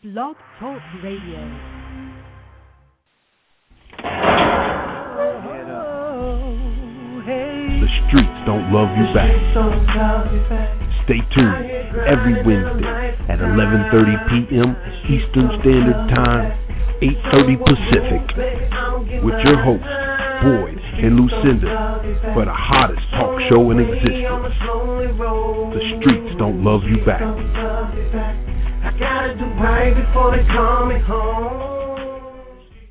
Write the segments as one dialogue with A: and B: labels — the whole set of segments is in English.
A: Blog Talk Radio.
B: The streets don't love you back. Stay tuned every Wednesday at 11:30 p.m. Eastern Standard Time, 8:30 Pacific, with your hosts, Boyd and Lucinda, for the hottest talk show in existence. The streets don't love you back. I gotta do right before they call me home.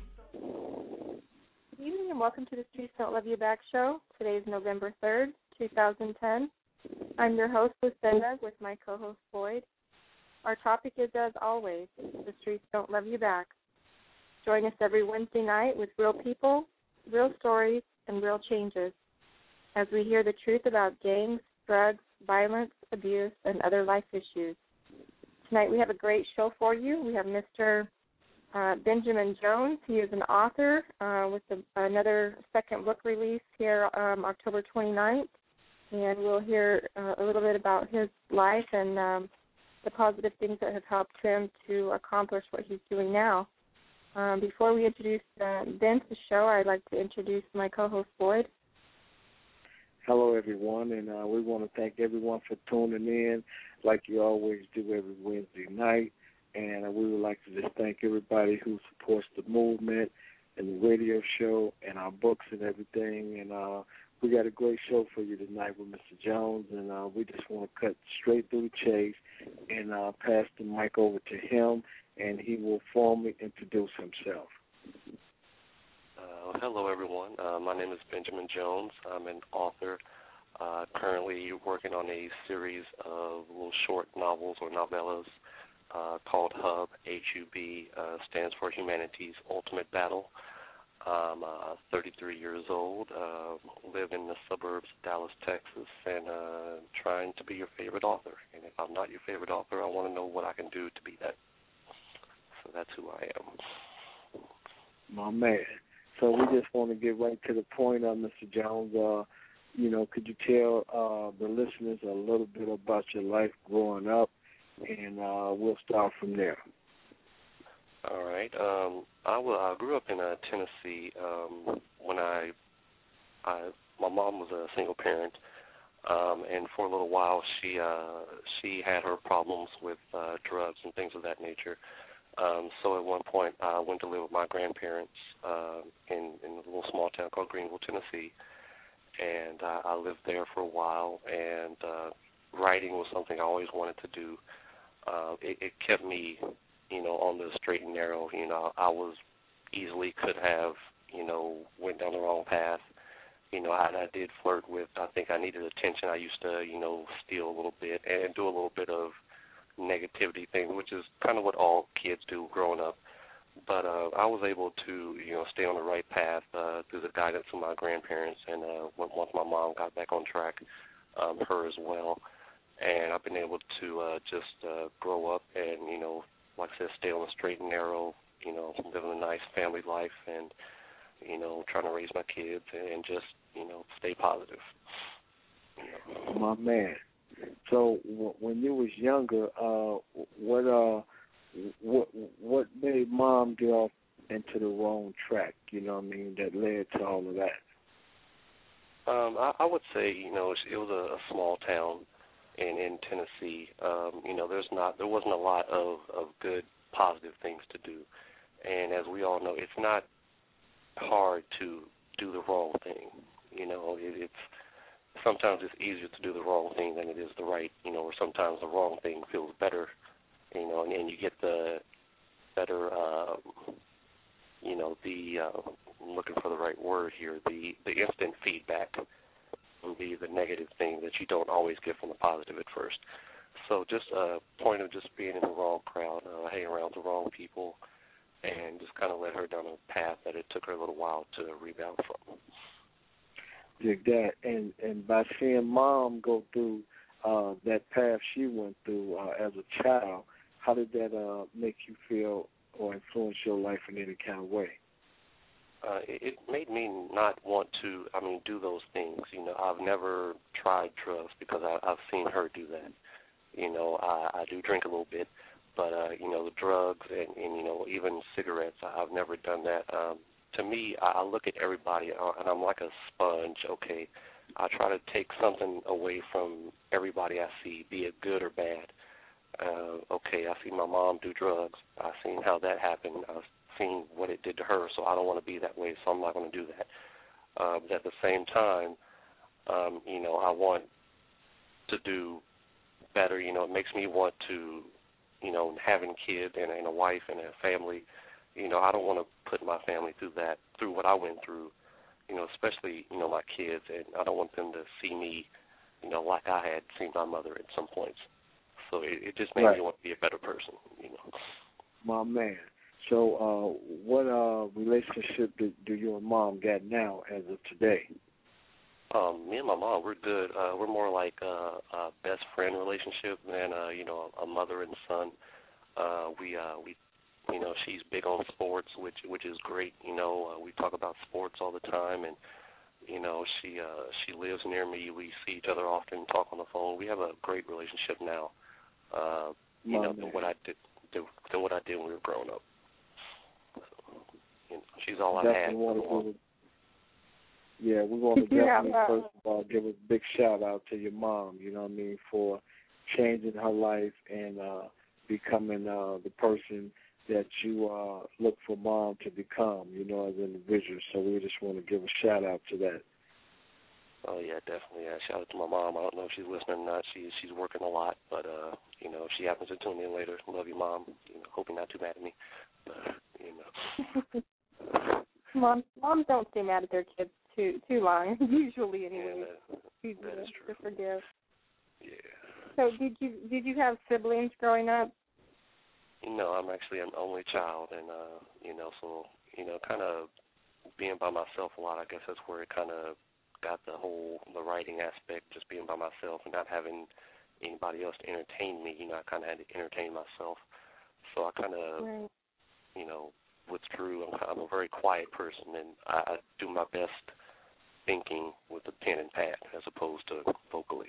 C: Good evening and welcome to the Streets Don't Love You Back show. Today is November 3rd, 2010. I'm your host, Lucinda, with my co-host, Boyd. Our topic is, as always, the streets don't love you back. Join us every Wednesday night with real people, real stories, and real changes as we hear the truth about gangs, drugs, violence, abuse, and other life issues. Tonight we have a great show for you. We have Mr. Benjamin Jones. He is an author with another second book release here October 29th, and we'll hear a little bit about his life and the positive things that have helped him to accomplish what he's doing now. Before we introduce Ben to the show, I'd like to introduce my co-host, Boyd.
D: Hello, everyone, and we want to thank everyone for tuning in like you always do every Wednesday night. And we would like to just thank everybody who supports the movement and the radio show and our books and everything. And we got a great show for you tonight with Mr. Jones, and we just want to cut straight through the chase and pass the mic over to him, and he will formally introduce himself.
E: Hello, everyone. My name is Benjamin Jones. I'm an author, currently working on a series of little short novels or novellas called HUB. HUB stands for Humanity's Ultimate Battle. I'm 33 years old, live in the suburbs of Dallas, Texas, and trying to be your favorite author. And if I'm not your favorite author, I want to know what I can do to be that. So that's who I am.
D: My man. So we just want to get right to the point, Mr. Jones. Could you tell the listeners a little bit about your life growing up, and we'll start from there.
E: All right. I grew up in Tennessee. When my mom was a single parent, and for a little while she had her problems with drugs and things of that nature. So at one point, I went to live with my grandparents in a little small town called Greenville, Tennessee, and I lived there for a while. And writing was something I always wanted to do. It kept me, on the straight and narrow. I was easily could have, went down the wrong path. I did flirt with. I think I needed attention. I used to, steal a little bit and do a little bit of negativity thing, which is kind of what all kids do growing up. But I was able to, stay on the right path through the guidance of my grandparents, and once my mom got back on track, her as well. And I've been able to just grow up and, like I said, stay on the straight and narrow, living a nice family life and, trying to raise my kids and just, stay positive.
D: My man. So when you was younger, what made Mom get off into the wrong track? That led to all of that.
E: I would say it was a small town in Tennessee. There wasn't a lot of good positive things to do, and as we all know, it's not hard to do the wrong thing. It's sometimes it's easier to do the wrong thing than it is the right, or sometimes the wrong thing feels better, and you get the better, I'm looking for the right word here, the instant feedback would be the negative thing that you don't always get from the positive at first. So just a point of just being in the wrong crowd, hanging around the wrong people, and just kind of led her down a path that it took her a little while to rebound from.
D: Dig that, and by seeing Mom go through that path she went through as a child, how did that make you feel or influence your life in any kind of way?
E: It made me not want to, do those things. I've never tried drugs because I've seen her do that. I do drink a little bit, But the drugs and even cigarettes, I've never done that. To me, I look at everybody, and I'm like a sponge. Okay, I try to take something away from everybody I see, be it good or bad. Okay, I seen my mom do drugs. I've seen how that happened. I've seen what it did to her, so I don't want to be that way, so I'm not going to do that. But at the same time, I want to do better. It makes me want to, having kids and a wife and a family, I don't want to put my family through what I went through, especially, my kids, and I don't want them to see me, like I had seen my mother at some points. So it just made me want to be a better person,
D: My man. So what relationship do you and Mom got now as of today?
E: Me and my mom, we're good. We're more like a best friend relationship than a mother and son. We she's big on sports, which is great. We talk about sports all the time, and she lives near me. We see each other often, talk on the phone. We have a great relationship now. Than what I did when we were growing up. So, she's all I had.
D: Yeah, we want to definitely, first of all, give a big shout-out to your mom, for changing her life and becoming the person that you look for Mom to become, as an individual. So we just want to give a shout-out to that.
E: Oh, yeah, definitely. Yeah. Shout out to my mom. I don't know if she's listening or not. She's working a lot, but, if she happens to tune in later, love you, Mom. Hope you're not too mad at me.
C: Moms don't stay mad at their kids too long, usually anyway.
E: Yeah, that is true.
C: To forgive.
E: Yeah.
C: So did you have siblings growing up?
E: No, I'm actually an only child, and so kind of being by myself a lot. I guess that's where it kind of got the writing aspect, just being by myself and not having anybody else to entertain me. I kind of had to entertain myself, so I kind of withdrew. I'm a very quiet person, and I do my best thinking with a pen and pad as opposed to vocally.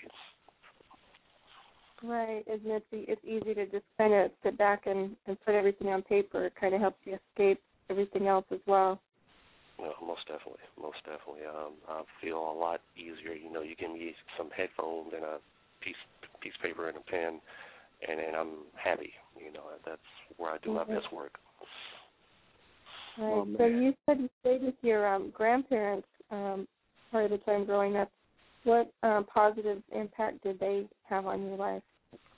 C: Right, and it's easy to just kind of sit back and put everything on paper. It kind of helps you escape everything else as well.
E: No, most definitely. I feel a lot easier. You give me some headphones and a piece of paper and a pen, and I'm happy. That's where I do my best work.
C: Right. So you said you stayed with your grandparents part of the time growing up. What positive impact did they have on your life?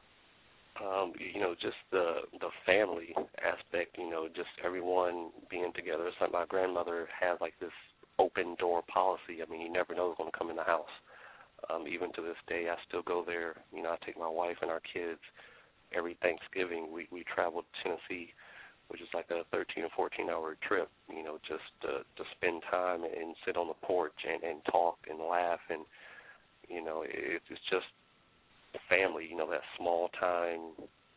E: Just the family aspect, just everyone being together. It's like my grandmother had like this open door policy. I mean, you never know who's going to come in the house. Even to this day, I still go there. I take my wife and our kids every Thanksgiving. We travel to Tennessee, which is like a 13 or 14-hour trip, just to spend time and sit on the porch and talk and laugh. And, it's just family, that small town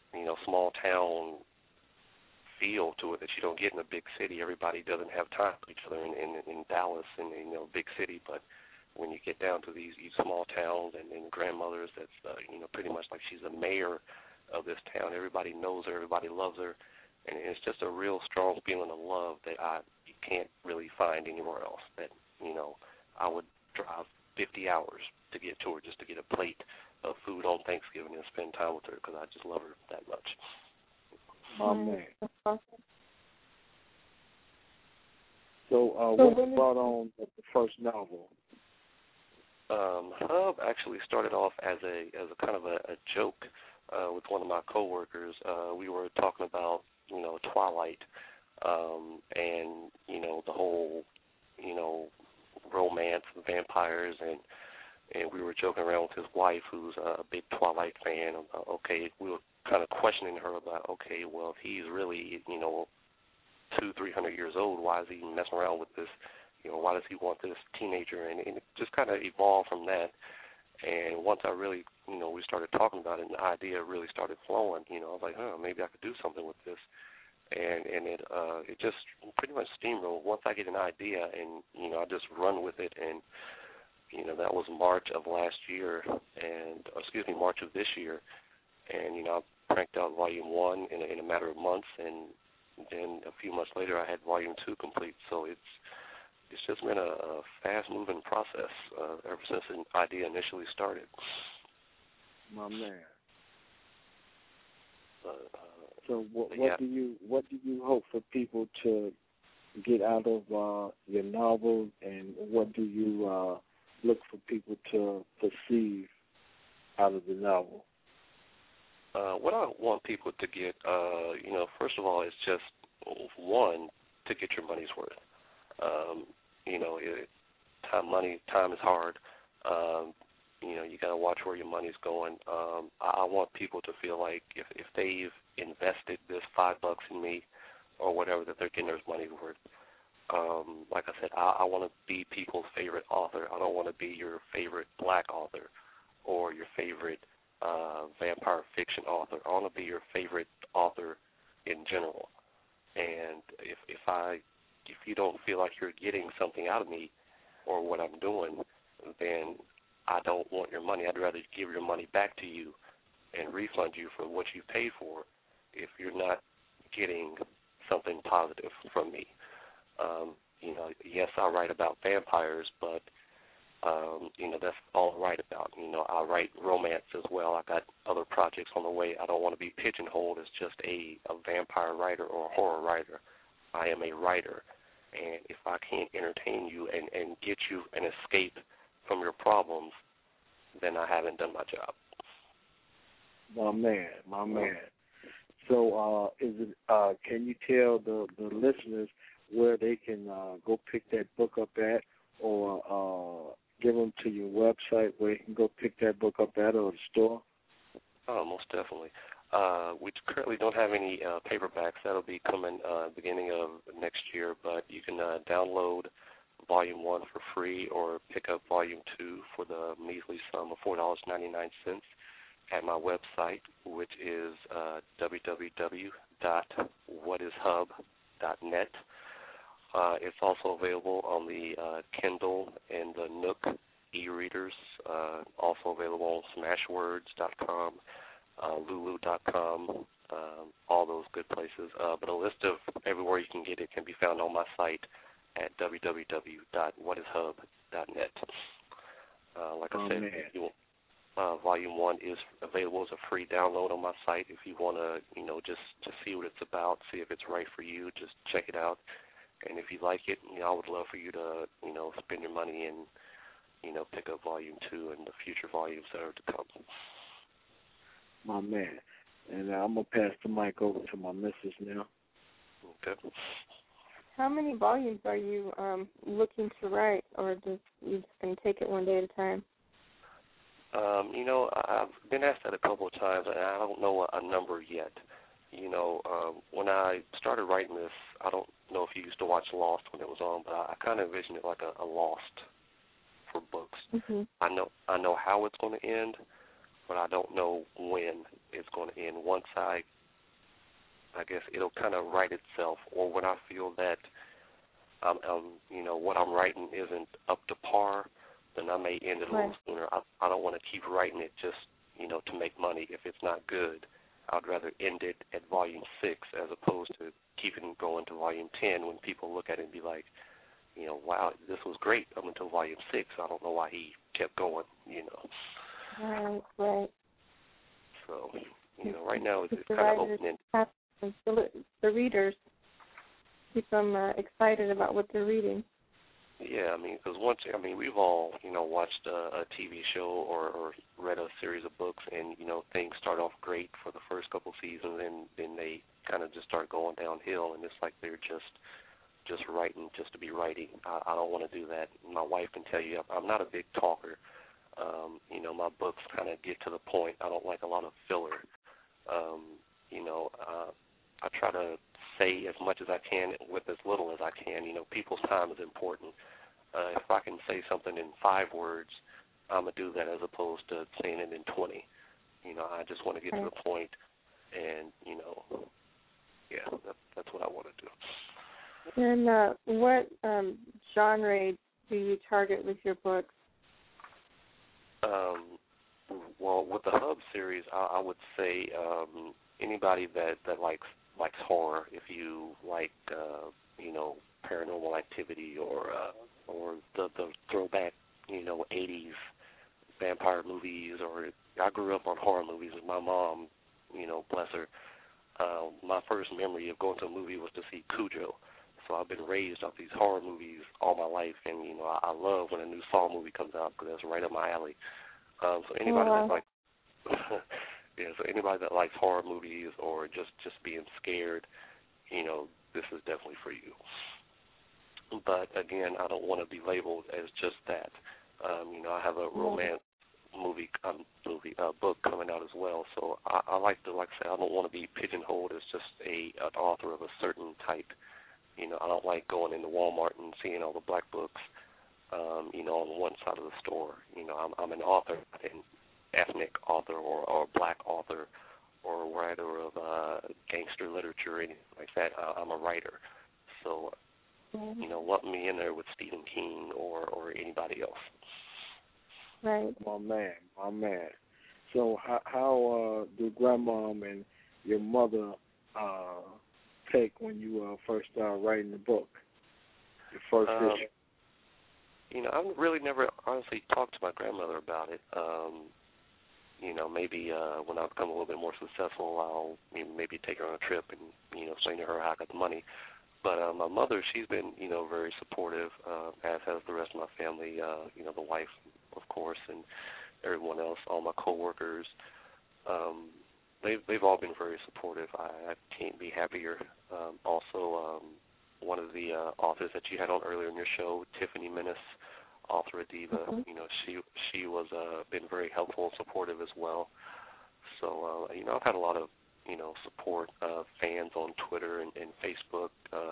E: feel to it that you don't get in a big city. Everybody doesn't have time for each other in Dallas and, big city. But when you get down to these small towns and grandmothers, that's, pretty much like she's the mayor of this town. Everybody knows her. Everybody loves her. And it's just a real strong feeling of love that you can't really find anywhere else. That, I would drive 50 hours to get to her just to get a plate of food on Thanksgiving and spend time with her because I just love her that much.
D: Oh, man. So what brought on the first novel?
E: Hub actually started off as a kind of a joke with one of my coworkers. We were talking about Twilight, and the whole romance of vampires, and we were joking around with his wife, who's a big Twilight fan. Okay, we were kind of questioning her about, okay, well, if he's really 200-300 years old, why is he messing around with this? Why does he want this teenager? And it just kind of evolved from that. And once I really, we started talking about it, and the idea really started flowing. I was like, maybe I could do something with this. And it just pretty much steamrolled. Once I get an idea, and I just run with it. And that was March of this year. And I cranked out Volume 1 in a matter of months, and then a few months later I had Volume 2 complete. So it's just been a fast-moving process ever since the idea initially started.
D: My man. So what do you hope for people to get out of your novel, and what do you look for people to perceive out of the novel?
E: What I want people to get, first of all, is just, one, to get your money's worth. Time is hard. You got to watch where your money's going. I want people to feel like if they've invested this $5 in me or whatever, that they're getting their money's worth. Like I said, I want to be people's favorite author. I don't want to be your favorite black author or your favorite vampire fiction author. I want to be your favorite author in general. And if you don't feel like you're getting something out of me or what I'm doing, then I don't want your money. I'd rather give your money back to you and refund you for what you paid for if you're not getting something positive from me. Yes, I write about vampires, but that's all I write about. I write romance as well. I got other projects on the way. I don't want to be pigeonholed as just a vampire writer or a horror writer. I am a writer, and if I can't entertain you and get you an escape from your problems, then I haven't done my job.
D: My man. So, can you tell the listeners where they can go pick that book up at, or give them to your website where you can go pick that book up at, or the store?
E: Oh, most definitely. We currently don't have any paperbacks. That'll be coming beginning of next year, but you can download Volume 1 for free or pick up Volume 2 for the measly sum of $4.99 at my website, which is www.whatishub.net. It's also available on the Kindle and the Nook e-readers, also available on Smashwords.com, Lulu.com, all those good places. But a list of everywhere you can get it can be found on my site at www.whatishub.net. Like I said, Volume 1 is available as a free download on my site. If you want to, just see what it's about, see if it's right for you, just check it out. And if you like it, I would love for you to, spend your money and, pick up Volume 2 and the future volumes that are to come.
D: My man. And I'm going to pass the mic over to my missus now.
E: Okay.
C: How many volumes are you looking to write, or you just going to take it one day at a time?
E: I've been asked that a couple of times, and I don't know a number yet. When I started writing this, I don't know if you used to watch Lost when it was on, but I kind of envisioned it like a Lost for books.
C: Mm-hmm.
E: I know how it's going to end, but I don't know when it's going to end. Once I guess it'll kind of write itself, or when I feel that what I'm writing isn't up to par, then I may end it a little sooner. I don't want to keep writing it just, to make money. If it's not good, I'd rather end it at Volume 6 as opposed to keeping going to Volume 10 when people look at it and be like, wow, this was great up until Volume 6. I don't know why he kept going,
C: Right.
E: So, right now it's kind of open-ended.
C: The readers, keep them excited about what they're reading.
E: Yeah, because we've all, watched a TV show or read a series of books, and, things start off great for the first couple seasons, and then they kind of just start going downhill, and it's like they're just writing just to be writing. I don't want to do that. My wife can tell you I'm not a big talker. My books kind of get to the point. I don't like a lot of filler. I try to say as much as I can with as little as I can. People's time is important. If I can say something in 5 words, I'm going to do that as opposed to saying it in 20. I just want to get to the point, and, that's what I want to do.
C: And what genre do you target with your books?
E: Well, well, with the Hub series, I would say anybody that likes horror. If you like, Paranormal Activity or the throwback, 80s vampire movies, or I grew up on horror movies with my mom. Bless her. My first memory of going to a movie was to see Cujo. So I've been raised off these horror movies all my life, and I love when a new Saw movie comes out because that's right up my alley. So anybody so anybody that likes horror movies or just being scared, this is definitely for you. But again, I don't want to be labeled as just that. I have a romance book coming out as well. So I like to say I don't want to be pigeonholed as just an author of a certain type. I don't like going into Walmart and seeing all the black books, on one side of the store. I'm an author, an ethnic author or black author or writer of gangster literature or anything like that. I'm a writer. So, lump me in there with Stephen King or anybody else.
C: Right.
D: My man. So how do Grandmom and your mother take when you first started writing the book, your first issue?
E: I've really never honestly talked to my grandmother about it. Maybe when I become a little bit more successful, I'll maybe take her on a trip and, explain to her how I got the money. But my mother, she's been, very supportive, as has the rest of my family, the wife, of course, and everyone else, all my coworkers. They've all been very supportive. I can't be happier. Also, one of the authors that you had on earlier in your show, Tiffany Menace, author of Diva, she was been very helpful and supportive as well. So, I've had a lot of, support fans on Twitter and Facebook.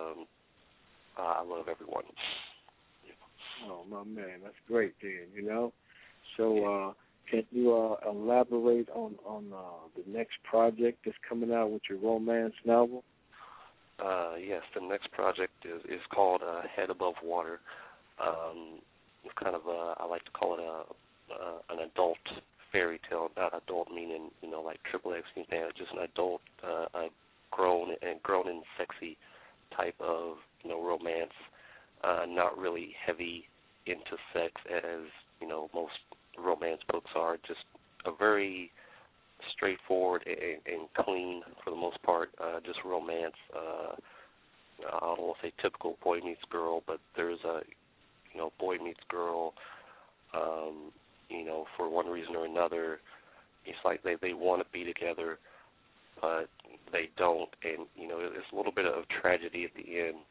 E: I love everyone.
D: Oh, my man, that's great, Dan, So can you elaborate on the next project that's coming out with your romance novel?
E: Yes, the next project is called Head Above Water. It's kind of I like to call it an adult fairy tale, not adult meaning like XXX, just an adult, grown and sexy type of romance, not really heavy into sex as most romance books are. Just a very straightforward and clean, for the most part, just romance. I don't want to say typical boy meets girl, but there's a boy meets girl. For one reason or another, it's like they want to be together, but they don't, and it's a little bit of tragedy at the end.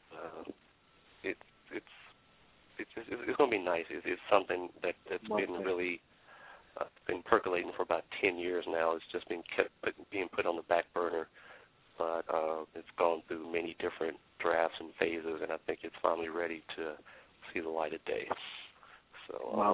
E: It's going to be nice. It's something that's been really been percolating for about 10 years now. It's just been being put on the back burner, but it's gone through many different drafts and phases, and I think it's finally ready to see the light of day. So
D: my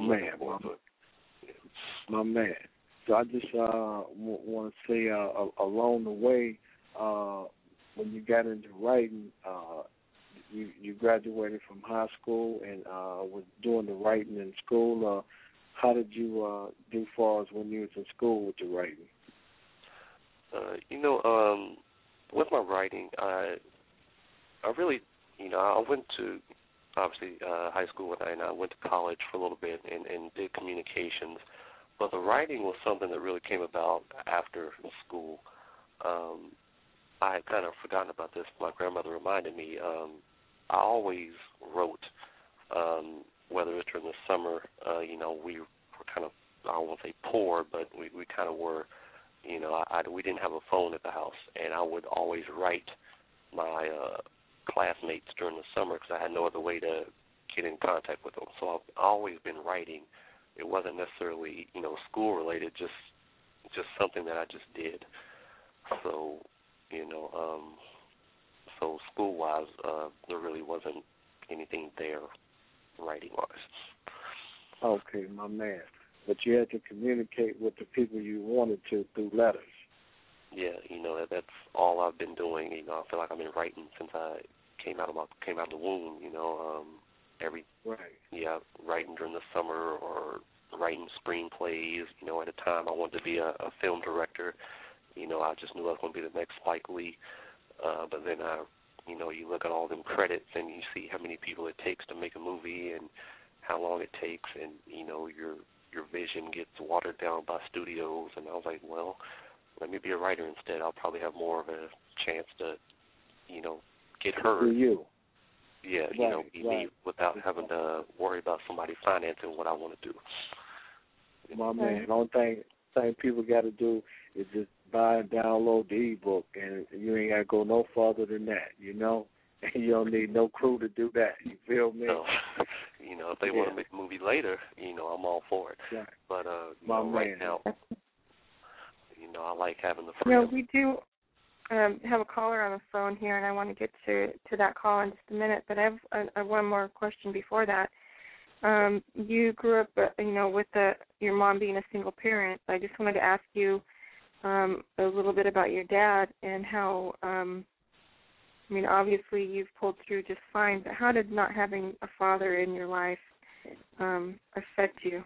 D: man. So I just want to say along the way, when you got into writing, you graduated from high school and was doing the writing in school. How did you do far as when you was in school with your writing?
E: With my writing, I really, I went to, obviously, high school, and I went to college for a little bit and did communications. But the writing was something that really came about after school. I had kind of forgotten about this. My grandmother reminded me. I always wrote, whether it's during the summer. We were kind of, I don't want to say poor, but we kind of were. We didn't have a phone at the house, and I would always write my classmates during the summer because I had no other way to get in contact with them. So I've always been writing. It wasn't necessarily, school related, just something that I just did. So, so school wise, there really wasn't anything there writing wise.
D: Okay, my man. But you had to communicate with the people you wanted to through letters.
E: Yeah, that's all I've been doing. I feel like I've been writing since I came out of the womb.
D: Right.
E: Writing during the summer or writing screenplays. You know, at the time I wanted to be a film director. You know, I just knew I was going to be the next Spike Lee. But then you know, you look at all them credits and you see how many people it takes to make a movie and how long it takes, and you know, your vision gets watered down by studios. And I was like, well, let me be a writer instead. I'll probably have more of a chance to, you know, get heard.
D: You.
E: Yeah,
D: right,
E: you know, be me without having to worry about somebody financing what I want to do.
D: My man, the only thing people got to do is just buy and download the ebook, and you ain't got to go no further than that, you know? And you don't need no crew to do that, you feel me?
E: So, you know, if they want to make a movie later, you know, I'm all for it.
D: Right.
E: But
D: My
E: know, right
D: man.
E: now, you know, I like having the freedom.
C: You know, we do have a caller on the phone here, and I want to get to that call in just a minute, but I have one more question before that. You grew up, you know, with your mom being a single parent. I just wanted to ask you a little bit about your dad and how, I mean, obviously you've pulled through just fine, but how did not having a father in your life affect you?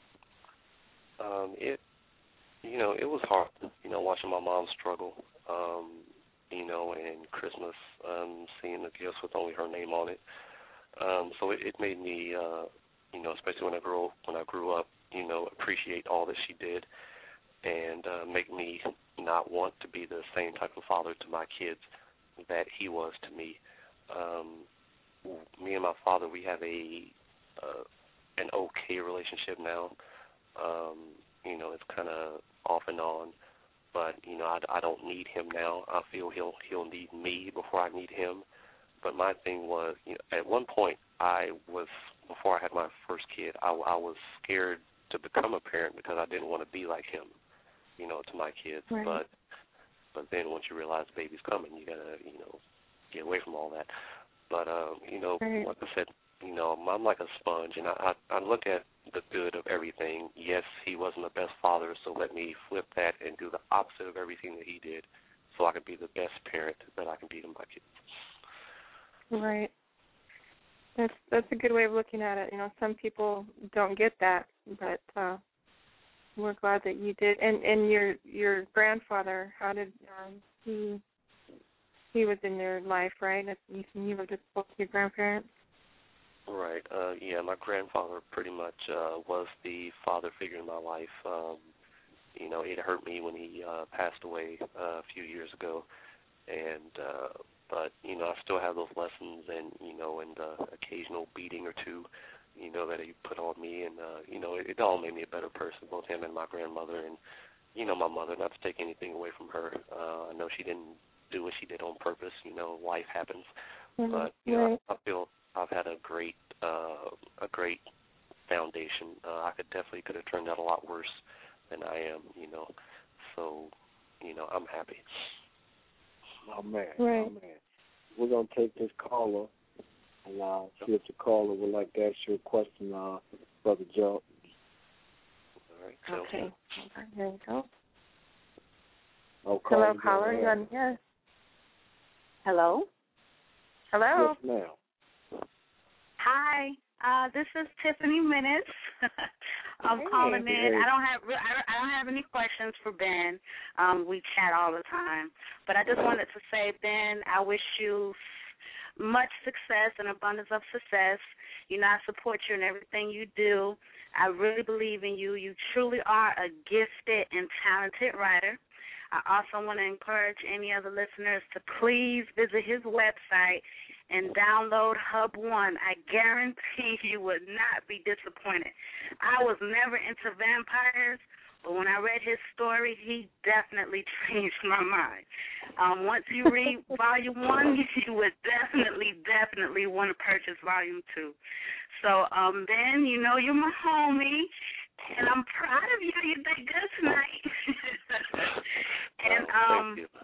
E: You know, it was hard, you know, watching my mom struggle, you know, and Christmas, seeing the gifts with only her name on it. So it made me, you know, especially when I grew up, you know, appreciate all that she did, and make me not want to be the same type of father to my kids that he was to me. Me and my father, we have an okay relationship now. You know, it's kind of off and on, but you know, I don't need him now. I feel he'll need me before I need him. But my thing was, you know, at one point before I had my first kid, I was scared to become a parent because I didn't want to be like him, you know, to my kids.
C: Right.
E: But then once you realize the baby's coming, you gotta, you know, get away from all that. But you know,
C: right.
E: Like I said, you know, I'm like a sponge, and I look at the good of everything. Yes, he wasn't the best father, so let me flip that and do the opposite of everything that he did, so I can be the best parent that I can be to my kids.
C: Right. That's a good way of looking at it. You know, some people don't get that, but we're glad that you did. And your grandfather, how did he was in your life, right? You lived with both your grandparents.
E: Right. Yeah, my grandfather pretty much was the father figure in my life. You know, it hurt me when he passed away a few years ago, and but you know, I still have those lessons, and you know, and the occasional beating or two, you know, that he put on me, and you know, it all made me a better person, both him and my grandmother, and you know, my mother. Not to take anything away from her, I know she didn't do what she did on purpose. You know, life happens, but you know, I feel I've had a great foundation. I could have turned out a lot worse than I am, you know. So, you know, I'm happy.
D: Oh man,
C: right.
D: Oh man. We're gonna take this caller and see if the caller would like to ask you a question, Brother Joe.
E: All right.
C: Okay. There we go.
D: Oh,
C: hello, caller. You're on the air. Hello. Hello.
D: Yes, ma'am.
A: Hi, this is Tiffany Minutes. I'm calling in.
D: Hey.
A: I don't have any questions for Ben. We chat all the time, but I just wanted to say, Ben, I wish you much success and abundance of success. You know, I support you in everything you do. I really believe in you. You truly are a gifted and talented writer. I also want to encourage any other listeners to please visit his website and download Hub One. I guarantee you would not be disappointed. I was never into vampires, but when I read his story, he definitely changed my mind. Once you read Volume 1, you would definitely want to purchase Volume 2. So, Ben, you know you're my homie, and I'm proud of you. You did good tonight.
E: Thank you.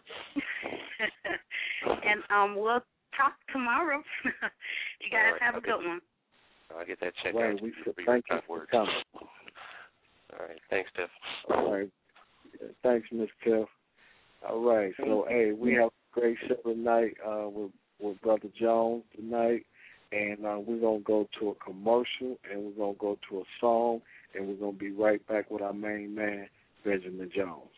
A: And we'll talk tomorrow. You guys have a good one.
E: I'll get that check
D: Right,
E: out.
D: thank you for coming.
E: All right. Thanks, Tiff.
D: All right. Thanks, Miss Tiff. All right. So, hey, we have a great show tonight with Brother Jones tonight. And we're going to go to a commercial, and we're going to go to a song, and we're going to be right back with our main man, Benjamin Jones.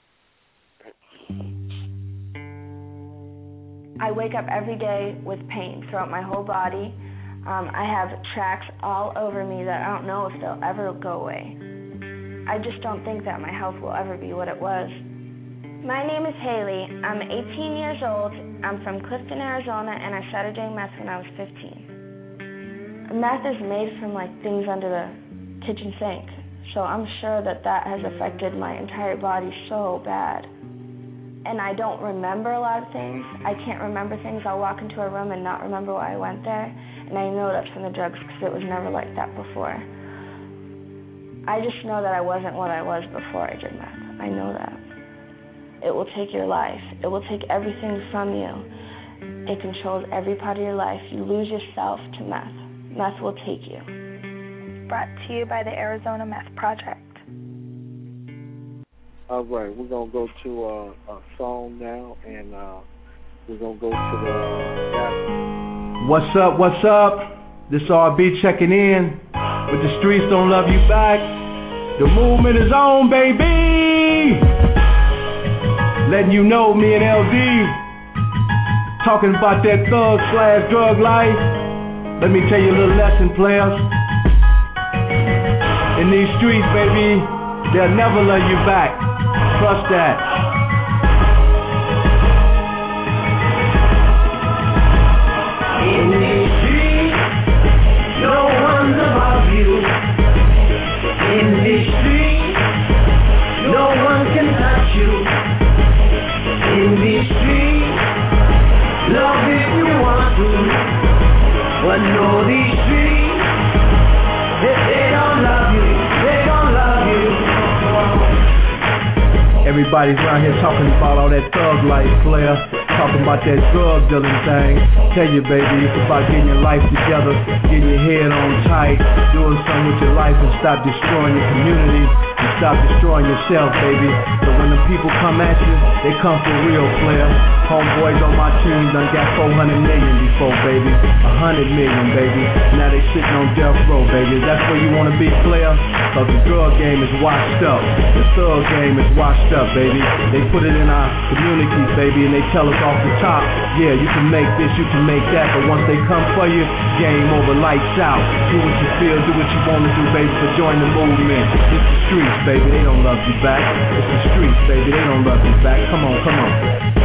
F: I wake up every day with pain throughout my whole body. I have tracks all over me that I don't know if they'll ever go away. I just don't think that my health will ever be what it was. My name is Haley. I'm 18 years old. I'm from Clifton, Arizona, and I started doing meth when I was 15. Meth is made from things under the kitchen sink, so I'm sure that has affected my entire body so bad. And I don't remember a lot of things. I can't remember things. I'll walk into a room and not remember why I went there, and I know that's from the drugs because it was never like that before. I just know that I wasn't what I was before I did meth. I know that. It will take your life. It will take everything from you. It controls every part of your life. You lose yourself to meth. Meth will take you.
G: Brought to you by the Arizona Meth Project.
D: All right, we're going to go to a song now, and we're going to go to the
H: What's up, what's up? This RB checking in with The Streets Don't Love You Back. The movement is on, baby! Letting you know, me and LD talking about that thug/drug life. Let me tell you a little lesson, players. In these streets, baby, they'll never love you back. Trust that.
I: In these streets, no one's above you. In these streets, no one can touch you. In these streets, love if you want to, but know these streets, they don't love you, they don't love you.
H: Everybody's around here talking about all that thug life, player. Talking about that drug dealing thing. Tell you, baby, it's about getting your life together, getting your head on tight, doing something with your life and stop destroying your community and stop destroying yourself, baby. So when the people come at you, they come for real, player. Homeboys on my team done got 400 million before, baby. 100 million, baby. Now they sitting on death row, baby. That's where you want to be, player? Cause the drug game is washed up. The thug game is washed up, baby. They put it in our communities, baby, and they tell us off the top, yeah, you can make this, you can make that, but once they come for you, game over, lights out. Do what you feel, do what you want to do, baby, but join the movement. It's the streets, baby, they don't love you back. It's the streets, baby, they don't love you back. Come on, come on.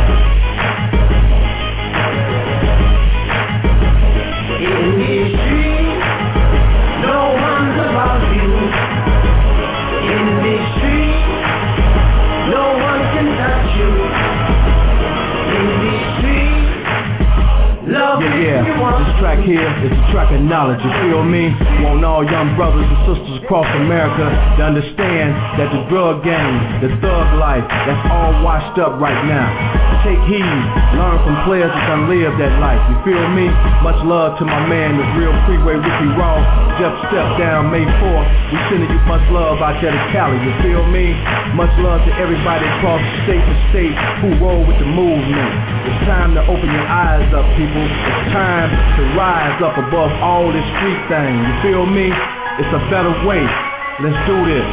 I: In these streets, no one's above you. In these streets, no one can touch you. In these streets, love
H: yeah. This track here is a track of knowledge, you feel me? Want all young brothers and sisters across America to understand that the drug game, the thug life, that's all washed up right now. Take heed, learn from players that done lived that life, you feel me? Much love to my man, the real freeway Ricky Ross. Just step down May 4th. We sending you much love out there to Cali, you feel me? Much love to everybody across state to state who roll with the movement. It's time to open your eyes up, people. It's time to rise up above all this street thing, you feel me? It's a better way. Let's do this.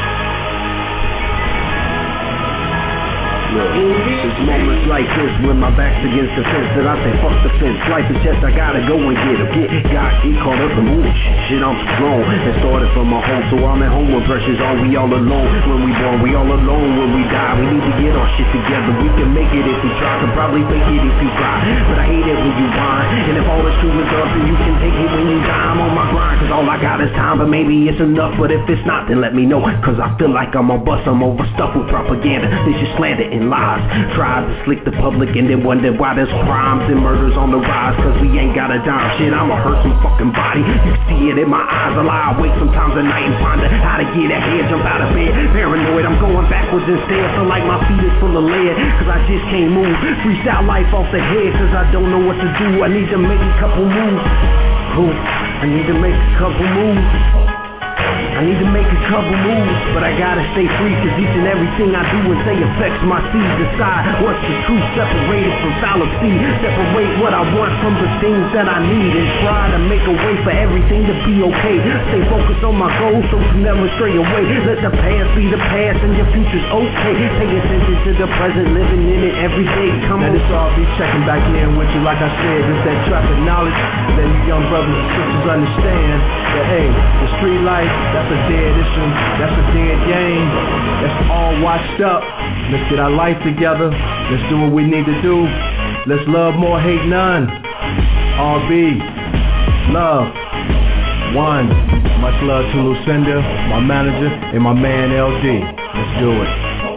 J: Look, it's moments like this when my back's against the fence that I say fuck the fence. Life is just I gotta go and get him. Get caught up in moving shit. I'm strong. It started from my home, so I'm at home when pressures on. We all alone when we born, we all alone when we die. We need to get our shit together. We can make it if we try. Can probably fake it if you try, but I hate it when you whine. And if all is true is up, then you can take it when you die. I'm on my grind, cause all I got is time. But maybe it's enough, but if it's not, then let me know. Cause I feel like I'm on bust. I'm overstuffed with propaganda. This is slander and lies. Tried to slick the public and then wonder why there's crimes and murders on the rise. Cause we ain't got a dime. Shit, I'ma hurt some fucking body. You can see it in my eyes. I lie awake sometimes at night and ponder how to get ahead, jump out of bed. Paranoid, I'm going backwards instead. Feel like my feet is full of lead. Cause I just can't move. Freestyle life off the head. Cause I don't know what to do. I need to make a couple moves. I need to make a couple moves. I need to make a couple moves, but I gotta stay free, cause each and everything I do and say affects my seeds inside. Once the truth separated from fallacy, separate what I want from the things that I need, and try to make a way for everything to be okay. Stay focused on my goals so you never stray away. Let the past be the past and your future's okay. Pay attention to the present, living in it every day. Come on.
H: And it's all be checking back in with you, like I said, it's that traffic knowledge. Let you young brothers and sisters understand that, hey, the street life, that's a dead issue, that's a dead game. That's all washed up. Let's get our life together. Let's do what we need to do. Let's love more, hate none. RB, love, one. Much love to Lucinda, my manager, and my man LD. Let's do it.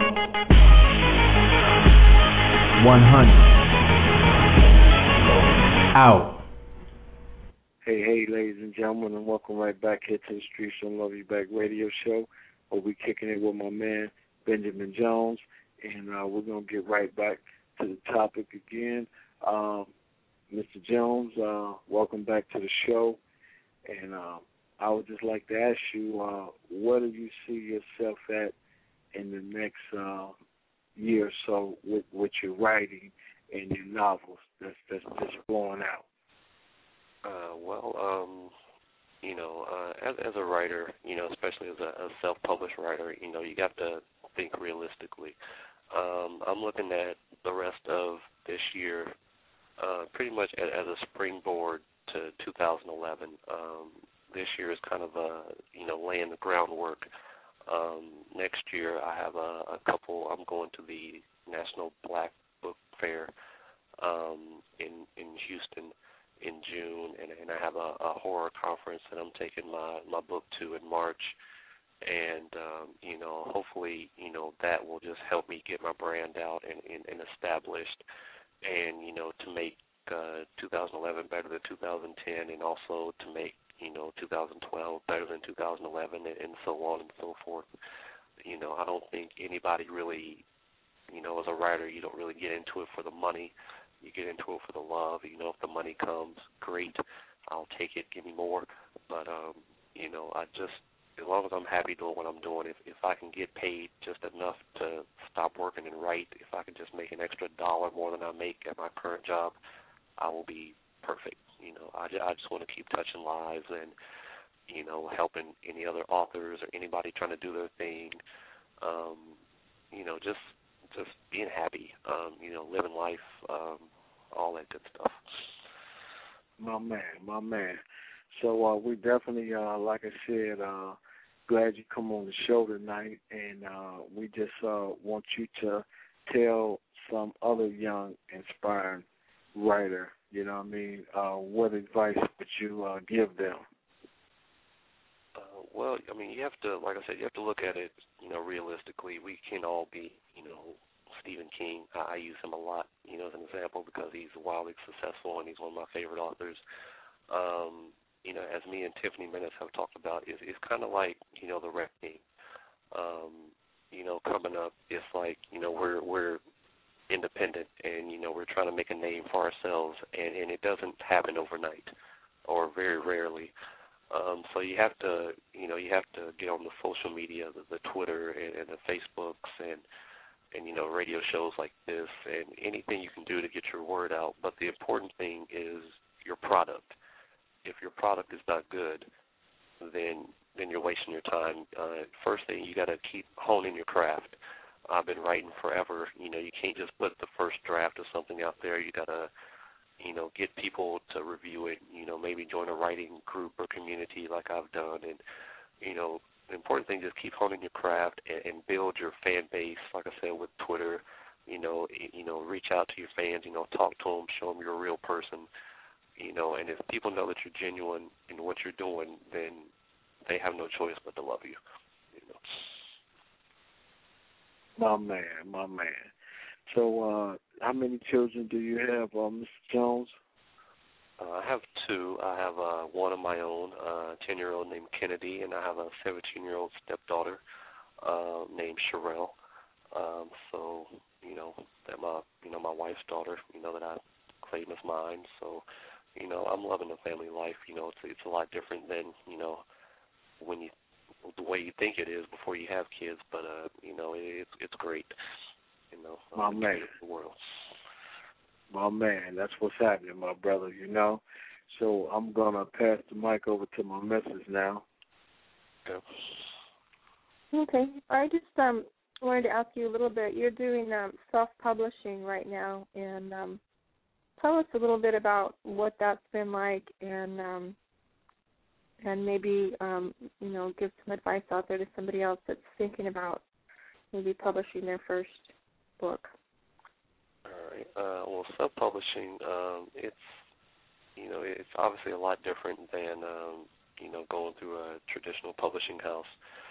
H: 100. Out.
D: Hey, ladies and gentlemen, and welcome right back here to the Streets Don't Love You Back radio show, where we're kicking it with my man, Benjamin Jones, and we're going to get right back to the topic again. Mr. Jones, welcome back to the show, and I would just like to ask you, where do you see yourself at in the next year or so with your writing and your novels that's just flowing out?
E: As a writer, especially as a self-published writer, you got to think realistically. I'm looking at the rest of this year pretty much as a springboard to 2011. This year is kind of laying the groundwork. Next year I have a couple. I'm going to the National Black Book Fair in Houston in June, and I have a horror conference that I'm taking my book to in March, and hopefully that will just help me get my brand out and established, and to make 2011 better than 2010, and also to make 2012 better than 2011, and so on and so forth. I don't think anybody really, as a writer, you don't really get into it for the money. You get into it for the love. If the money comes, great. I'll take it. Give me more. But, I just, as long as I'm happy doing what I'm doing, if I can get paid just enough to stop working and write, if I can just make an extra $1 more than I make at my current job, I will be perfect. I just want to keep touching lives and, helping any other authors or anybody trying to do their thing, just being happy, living life, all that good stuff.
D: My man. So we definitely, like I said, glad you come on the show tonight, and we just want you to tell some other young, inspiring writer, what advice would you give them?
E: You have to, like I said, you have to look at it, realistically. We can all be, Stephen King. I use him a lot, as an example because he's wildly successful and he's one of my favorite authors. As me and Tiffany Menace have talked about, it's kind of like, the rap game. Coming up, it's like, we're independent and, we're trying to make a name for ourselves, and it doesn't happen overnight or very rarely. So you have to get on the social media, the Twitter and the Facebooks and radio shows like this and anything you can do to get your word out. But the important thing is your product. If your product is not good, then you're wasting your time. First thing, you got to keep honing your craft. I've been writing forever. You can't just put the first draft of something out there. You got to get people to review it, maybe join a writing group or community like I've done. And, the important thing is just keep honing your craft and build your fan base, like I said, with Twitter. Reach out to your fans, talk to them, show them you're a real person, and if people know that you're genuine in what you're doing, then they have no choice but to love you.
D: My man. So, how many children do you have, Mr. Jones?
E: I have two. I have one of my own, a 10-year-old named Kennedy, and I have a 17-year-old stepdaughter named Sherelle. So, they're my wife's daughter, that I claim as mine. So, I'm loving the family life. It's a lot different than, when you the way you think it is before you have kids, but it's great.
D: My man,
E: the world.
D: My man, that's what's happening, my brother. So I'm gonna pass the mic over to my missus now.
C: Okay. I just wanted to ask you a little bit. You're doing self-publishing right now, and tell us a little bit about what that's been like, and maybe give some advice out there to somebody else that's thinking about maybe publishing their first book.
E: All right. Well, self-publishing, it's obviously a lot different than going through a traditional publishing house.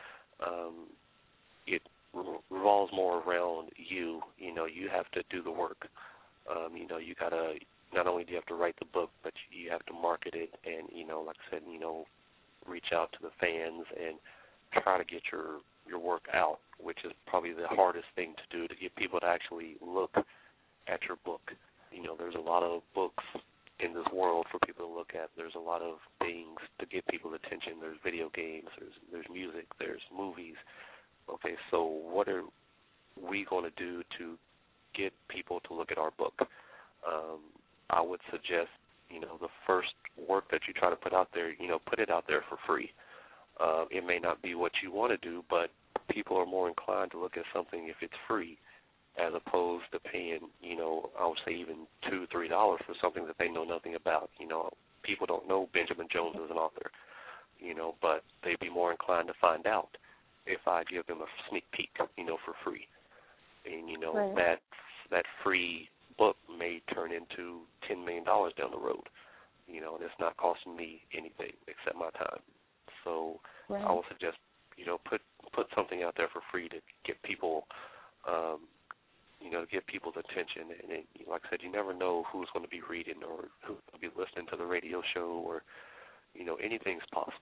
E: It revolves more around you. You have to do the work. You gotta, not only do you have to write the book, but you have to market it, and like I said, reach out to the fans and try to get your work out, which is probably the hardest thing to do, to get people to actually look at your book. There's a lot of books in this world for people to look at. There's a lot of things to get people's attention. There's video games, there's music, there's movies. Okay, so what are we going to do to get people to look at our book? I would suggest, the first work that you try to put out there, put it out there for free. It may not be what you want to do, but people are more inclined to look at something if it's free, as opposed to paying, I would say even $2-3 for something that they know nothing about. People don't know Benjamin Jones as an author, but they'd be more inclined to find out if I give them a sneak peek, for free. And,
C: right.
E: that free book may turn into $10 million down the road, and it's not costing me anything except my time. So
C: right.
E: I would suggest, put something out there for free to get people, get people's attention. And then, like I said, you never know who's going to be reading or who's going to be listening to the radio show, or, anything's possible.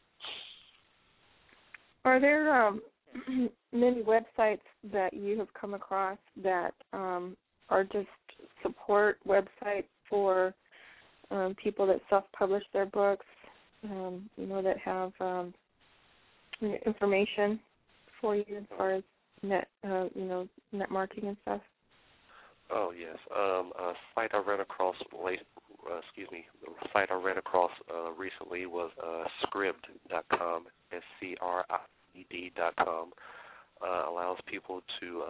C: Are there many websites that you have come across that are just support websites for people that self-publish their books, that have information for you as far as net marketing and stuff?
E: Oh, yes. A site I ran across recently was Scribd.com, Scribd.com. Allows people to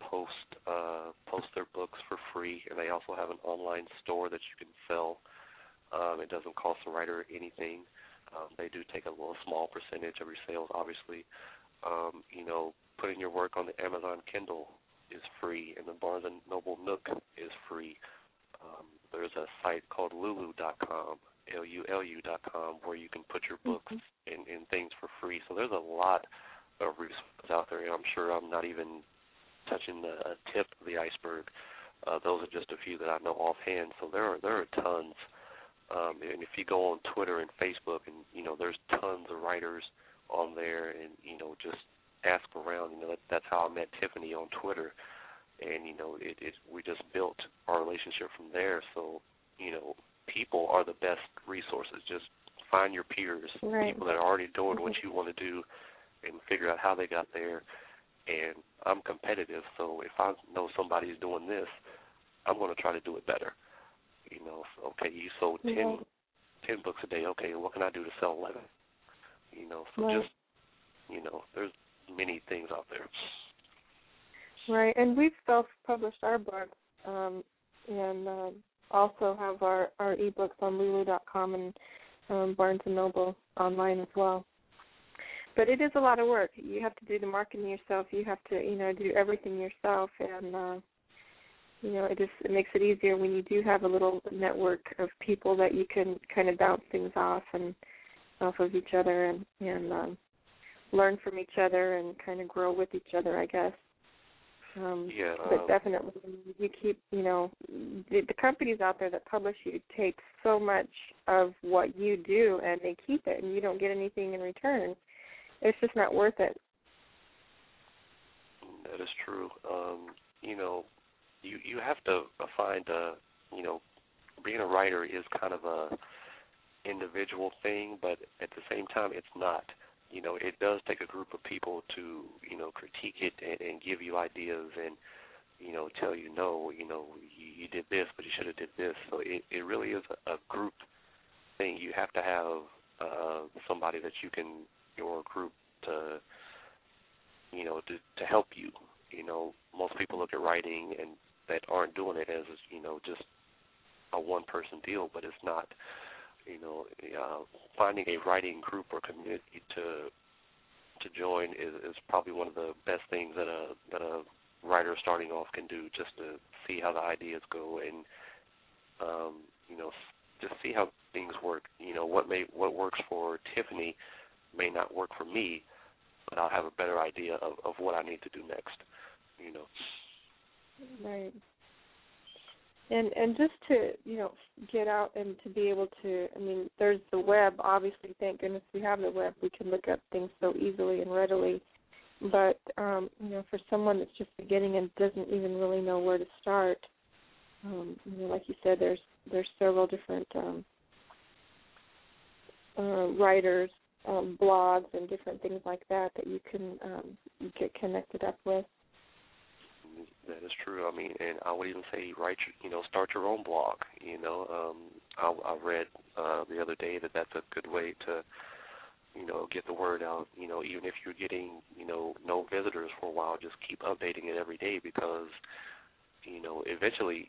E: post their books for free, and they also have an online store that you can sell. It doesn't cost the writer anything. They do take a little small percentage of your sales, obviously. Putting your work on the Amazon Kindle is free, and the Barnes & Noble Nook is free. There's a site called Lulu.com, Lulu.com, where you can put your books and things for free. So there's a lot of resources out there, and I'm sure I'm not even touching the tip of the iceberg. Those are just a few that I know offhand. So there are tons. And if you go on Twitter and Facebook, and there's tons of writers on there, and just ask around. That's how I met Tiffany on Twitter, and we just built our relationship from there. So people are the best resources. Just find your peers,
C: right.
E: People that are already doing what you want to do, and figure out how they got there. And I'm competitive, so if I know somebody's doing this, I'm going to try to do it better. Okay, you sold 10 books a day. Okay, what can I do to sell 11? So
C: right.
E: just, there's many things out there.
C: Right, and we've self-published our books, and also have our ebooks on Lulu.com and Barnes & Noble online as well. But it is a lot of work. You have to do the marketing yourself. You have to, do everything yourself, and it makes it easier when you do have a little network of people that you can kind of bounce things off of each other and learn from each other and kind of grow with each other, I guess. But definitely, you keep, the companies out there that publish you take so much of what you do, and they keep it, and you don't get anything in return. It's just not worth it.
E: That is true. You have to find, being a writer is kind of a individual thing, but at the same time, it's not. it does take a group of people to, critique it and give you ideas and, tell you, no, you did this, but you should have did this. So it really is a group thing. You have to have somebody that you can, your group to, to help you. Most people look at writing and that aren't doing it as, just a one-person deal, but it's not. Finding a writing group or community to join is probably one of the best things that a writer starting off can do, just to see how the ideas go and just see how things work. What works for Tiffany may not work for me, but I'll have a better idea of what I need to do next.
C: Right. And just to, get out and to be able to, there's the web, obviously, thank goodness we have the web. We can look up things so easily and readily. But, for someone that's just beginning and doesn't even really know where to start, like you said, there's several different writers, blogs and different things like that you can get connected up with.
E: That is true. And I would even say start your own blog. I read the other day that that's a good way to, get the word out. Even if you're getting, no visitors for a while, just keep updating it every day because, eventually,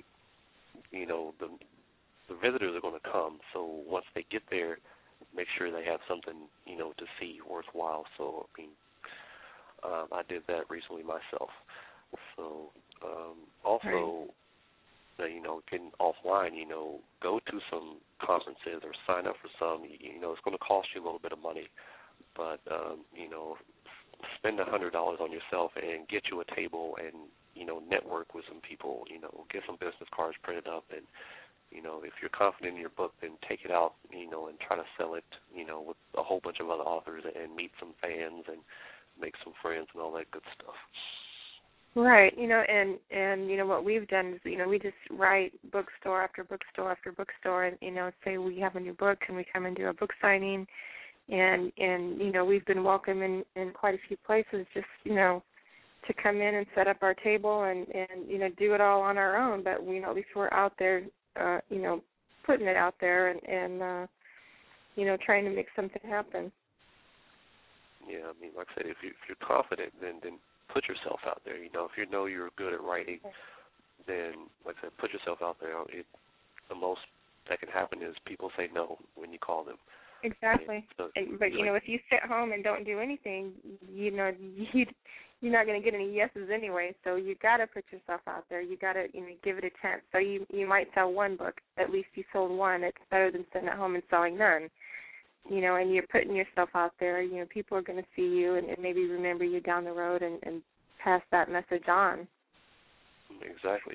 E: the visitors are going to come. So once they get there, make sure they have something, to see worthwhile. So, I did that recently myself. So, also, getting offline, go to some conferences or sign up for some. It's going to cost you a little bit of money, but, spend $100 on yourself and get you a table and, network with some people, get some business cards printed up and, if you're confident in your book, then take it out, and try to sell it, with a whole bunch of other authors and meet some fans and make some friends and all that good stuff.
C: Right, and what we've done is, we just write bookstore after bookstore after bookstore and, say we have a new book and we come and do a book signing and we've been welcome in quite a few places just, to come in and set up our table and do it all on our own, but at least we're out there, putting it out there and trying to make something happen.
E: Yeah, like I said, if you're confident, then put yourself out there. If you know you're good at writing, then, like I said, put yourself out there. The most that can happen is people say no when you call them.
C: Exactly.
E: So,
C: but, if you sit home and don't do anything, you're not going to get any yeses anyway, so you got to put yourself out there. You got to, give it a chance. So you might sell one book. At least you sold one. It's better than sitting at home and selling none. And you're putting yourself out there. People are going to see you and maybe remember you down the road and pass that message on.
E: Exactly.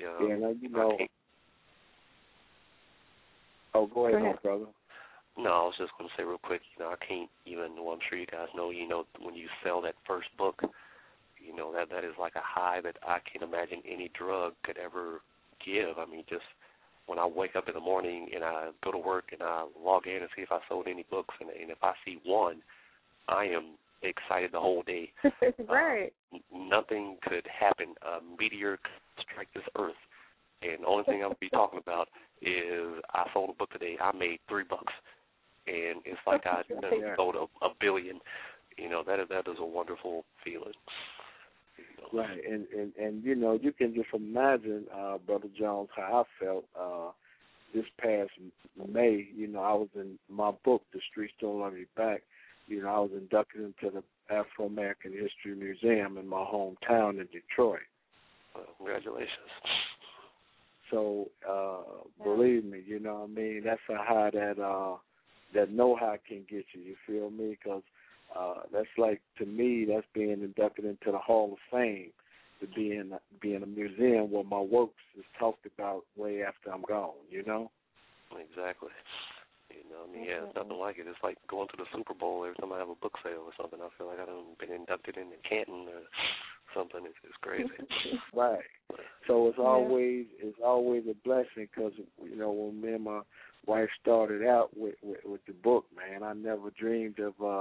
D: Oh, go ahead, brother.
E: No, I was just going to say real quick, I can't even, I'm sure you guys know, when you sell that first book, that is like a high that I can't imagine any drug could ever give. Just when I wake up in the morning and I go to work and I log in and see if I sold any books, and if I see one, I am excited the whole day.
C: Right.
E: Nothing could happen. A meteor could strike this earth, and the only thing I'll be talking about is I sold a book today. I made $3, and it's like I sold a billion. That is a wonderful feeling.
D: Right, and you can just imagine, Brother Jones, how I felt this past May. I was in my book, The Streets Don't Love You Back. I was inducted into the Afro-American History Museum in my hometown in Detroit.
E: Congratulations.
D: So, believe me, that's a high that no high can get you, you feel me? Because that's like, to me, that's being inducted into the Hall of Fame, to be in a museum where my works is talked about way after I'm gone,
E: Exactly. It's nothing like it. It's like going to the Super Bowl every time I have a book sale or something. I feel like I've been inducted into Canton or something. It's crazy.
D: Right. So it's always a blessing because, when me and my wife started out with the book, man, I never dreamed of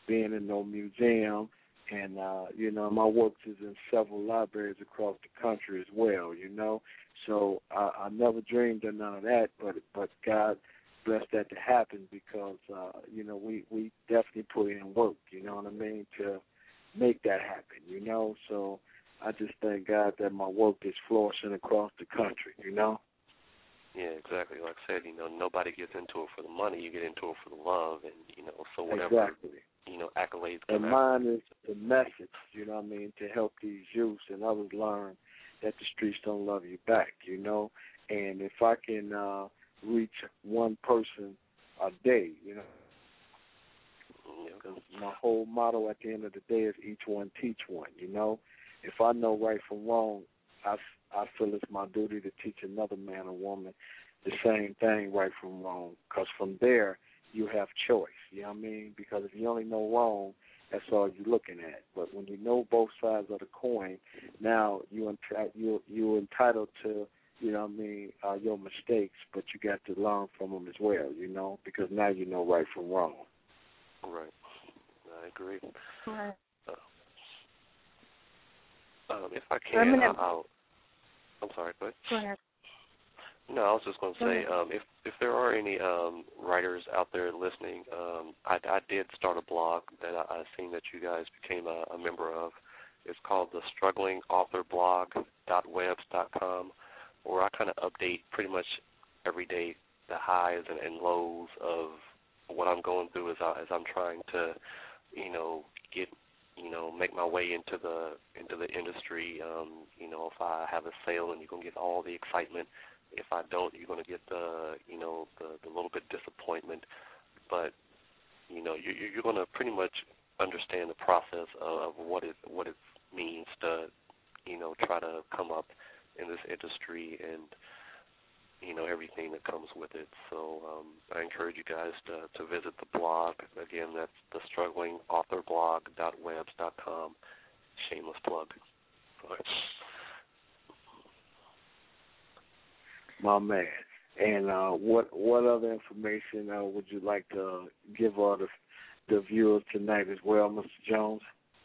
D: being in no museum. And, you know, my work is in several libraries across the country as well, you know. So I never dreamed of none of that, but God blessed that to happen because, you know, we definitely put in work, you know what I mean, to make that happen, you know. So I just thank God that my work is flourishing across the country, you know.
E: Yeah, exactly. Like I said, you know, nobody gets into it for the money. You get into it for the love, and, you know, so whatever,
D: exactly.
E: You know, accolades.
D: And mine is the message, you know what I mean, to help these youths and others learn that the streets don't love you back, you know. And if I can reach one person a day, you know, because my whole motto at the end of the day is each one teach one, you know. If I know right from wrong, I feel it's my duty to teach another man or woman the same thing, right from wrong, because from there you have choice, you know what I mean? Because if you only know wrong, that's all you're looking at. But when you know both sides of the coin, now you're entitled to, you know what I mean, your mistakes, but you got to learn from them as well, you know, because now you know right from wrong.
E: Right. I agree.
C: Right.
E: If I can, I'm sorry, go ahead.
C: Go ahead.
E: No, I was just going to say, if there are any writers out there listening, I did start a blog that I've seen that you guys became a member of. It's called the strugglingauthorblog.webs.com, where I kind of update pretty much every day the highs and lows of what I'm going through as I'm trying to, you know, make my way into the industry. You know, if I have a sale, and you're gonna get all the excitement. If I don't, you're gonna get the little bit disappointment. But you know, you're gonna pretty much understand the process of what it means to, you know, try to come up in this industry and, you know, everything that comes with it. So I encourage you guys to visit the blog. Again, that's the strugglingauthorblog.webs.com. Shameless plug.
D: My man. And what other information would you like to give all the viewers tonight as well, Mr. Jones?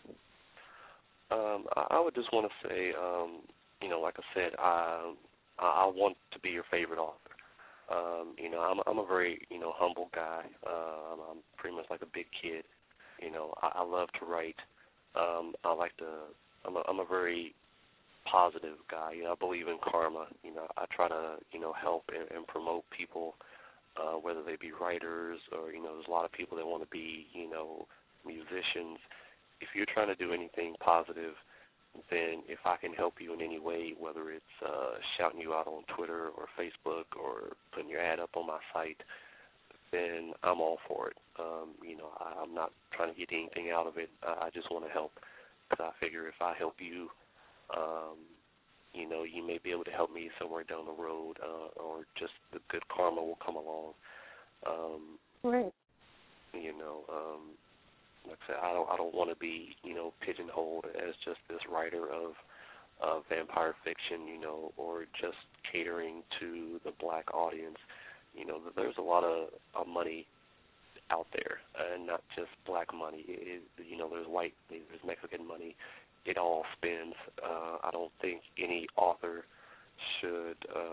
E: I would just want to say, you know, like I said, I want to be your favorite author. You know, I'm a very, you know, humble guy. I'm pretty much like a big kid. You know, I love to write. I'm a very positive guy. You know, I believe in karma. You know, I try to, you know, help and promote people, whether they be writers or, you know, there's a lot of people that want to be, you know, musicians. If you're trying to do anything positive, then if I can help you in any way, whether it's shouting you out on Twitter or Facebook or putting your ad up on my site, then I'm all for it. You know, I'm not trying to get anything out of it. I just want to help, because I figure if I help you, you know, you may be able to help me somewhere down the road, or just the good karma will come along.
C: Right.
E: You know, like I said, I don't want to be, you know, pigeonholed as just this writer of vampire fiction, you know, or just catering to the black audience. You know, there's a lot of money out there, and not just black money. You know, there's white, there's Mexican money. It all spins. I don't think any author should,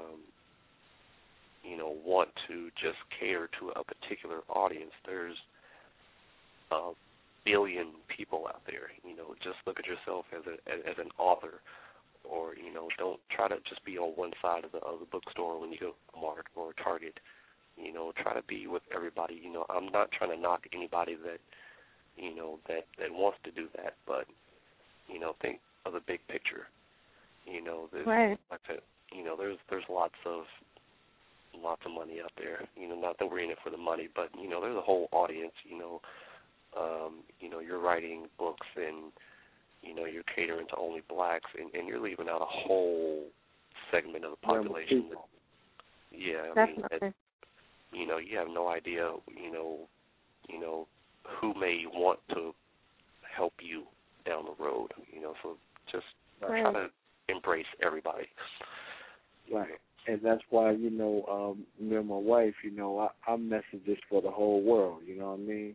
E: you know, want to just cater to a particular audience. There's a billion people out there. You know, just look at yourself as an author, or, you know, don't try to just be on one side of the bookstore when you go to Walmart or Target. You know, try to be with everybody. You know, I'm not trying to knock anybody that, you know, that wants to do that, but, you know, think of the big picture. You know,
C: right.
E: Like I said, you know, there's lots of money out there. You know, not that we're in it for the money, but, you know, there's a whole audience. You know, you're writing books, and, you know, you're catering to only blacks, and you're leaving out a whole segment of the population.
C: Definitely.
E: You know, you have no idea, you know, who may want to help you down the road, you know, so just try to embrace everybody.
D: Right. And that's why, you know, me and my wife, you know, our message is for the whole world, you know what I mean?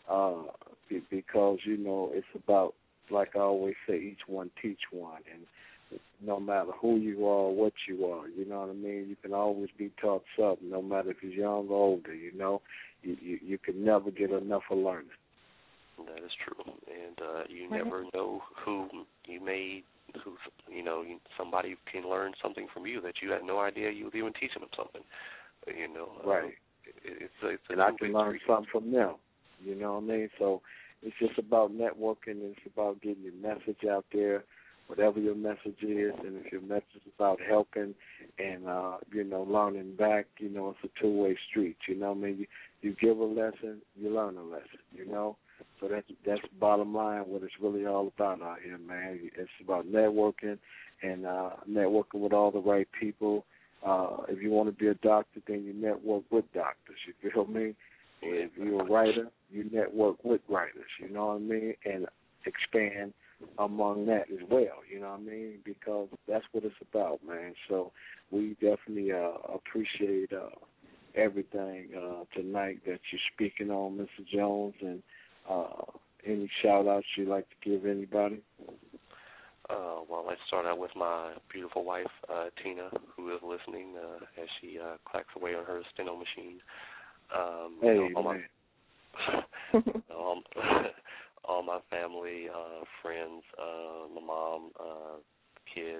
D: because, you know, it's about, like I always say, each one teach one. And no matter who you are or what you are, you know what I mean, you can always be taught something, no matter if you're young or older, you know. You can never get enough of learning.
E: That is true. And you never know who you may, somebody can learn something from you that you had no idea you were even teaching them something, you know.
D: Right.
E: It's
D: and I can learn something from them, you know what I mean? So it's just about networking. It's about getting your message out there, whatever your message is. And if your message is about helping and, learning back, you know, it's a two-way street, you know what I mean? You give a lesson, you learn a lesson, you know? So that's bottom line, what it's really all about out here, man. It's about networking and networking with all the right people. If you want to be a doctor, then you network with doctors, you feel me? If you're a writer, you network with writers, you know what I mean? And expand among that as well, you know what I mean? Because that's what it's about, man. So we definitely appreciate everything tonight that you're speaking on, Mr. Jones, and any shout-outs you'd like to give anybody?
E: Well, let's start out with my beautiful wife, Tina, who is listening as she clacks away on her steno machine. All my family, friends, my mom, kids,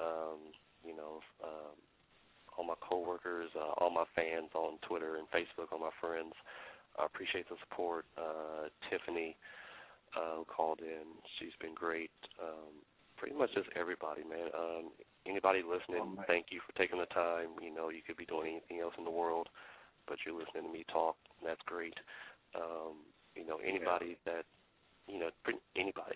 E: all my coworkers, all my fans on Twitter and Facebook, all my friends. I appreciate the support. Tiffany, who called in, she's been great. Pretty much just everybody, man. Anybody listening, thank you for taking the time. You know, you could be doing anything else in the world, but you're listening to me talk, and that's great. Anybody that, anybody.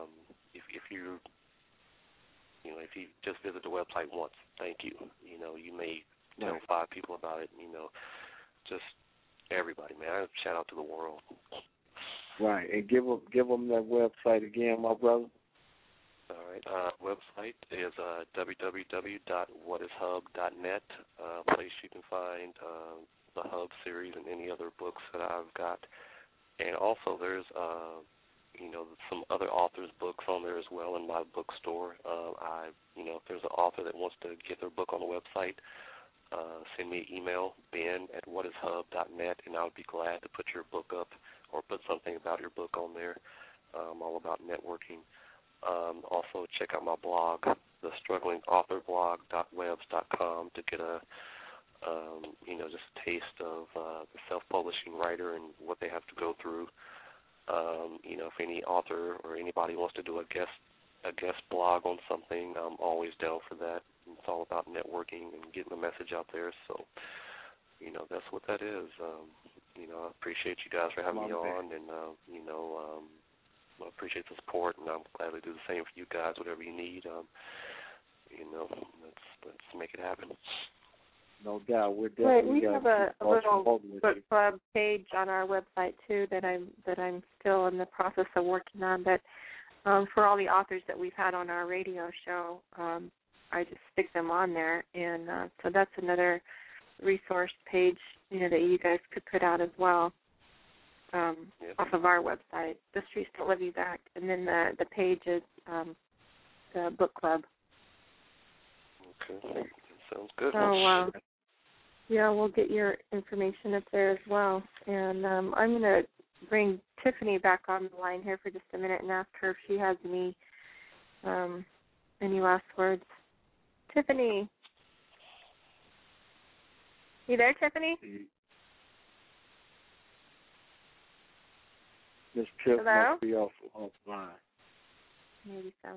E: If you just visit the website once, thank you. You may tell 5 people about it. Just everybody, man. Shout out to the world.
D: Right, and give them that website again, my brother.
E: All right. Website is www.whatishub.net. Place you can find the Hub series and any other books that I've got. And also there's, some other authors' books on there as well in my bookstore. If there's an author that wants to get their book on the website, send me an email, ben@whatishub.net, and I would be glad to put your book up or put something about your book on there. I'm all about networking. Also, check out my blog, the strugglingauthorblog.webs.com, to get a, just a taste of the self-publishing writer and what they have to go through. If any author or anybody wants to do a guest blog on something, I'm always down for that. It's all about networking and getting the message out there. So, that's what that is. I appreciate you guys for having me on, and I appreciate the support, and I'm glad to do the same for you guys. Whatever you need, let's make it happen.
D: No doubt, we're definitely.
C: We have a little book club page on our website too that I'm still in the process of working on. But for all the authors that we've had on our radio show, I just stick them on there, and so that's another resource page that you guys could put out as well. Off of our website, The Streets Don't Love You Back, and then the page is the book club.
E: Okay, that sounds good.
C: So, we'll get your information up there as well. And I'm going to bring Tiffany back on the line here for just a minute and ask her if she has any last words. Tiffany. You there, Tiffany?
D: Miss Tiff must be offline.
C: Maybe so.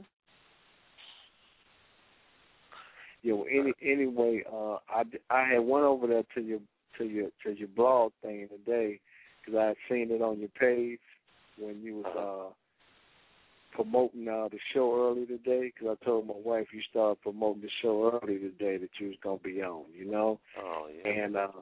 D: Yeah. Well, anyway, I had went over there to your blog thing today because I had seen it on your page when you was promoting the show early today. Because I told my wife you started promoting the show early today that you was gonna be on.
E: Oh yeah.
D: And
E: I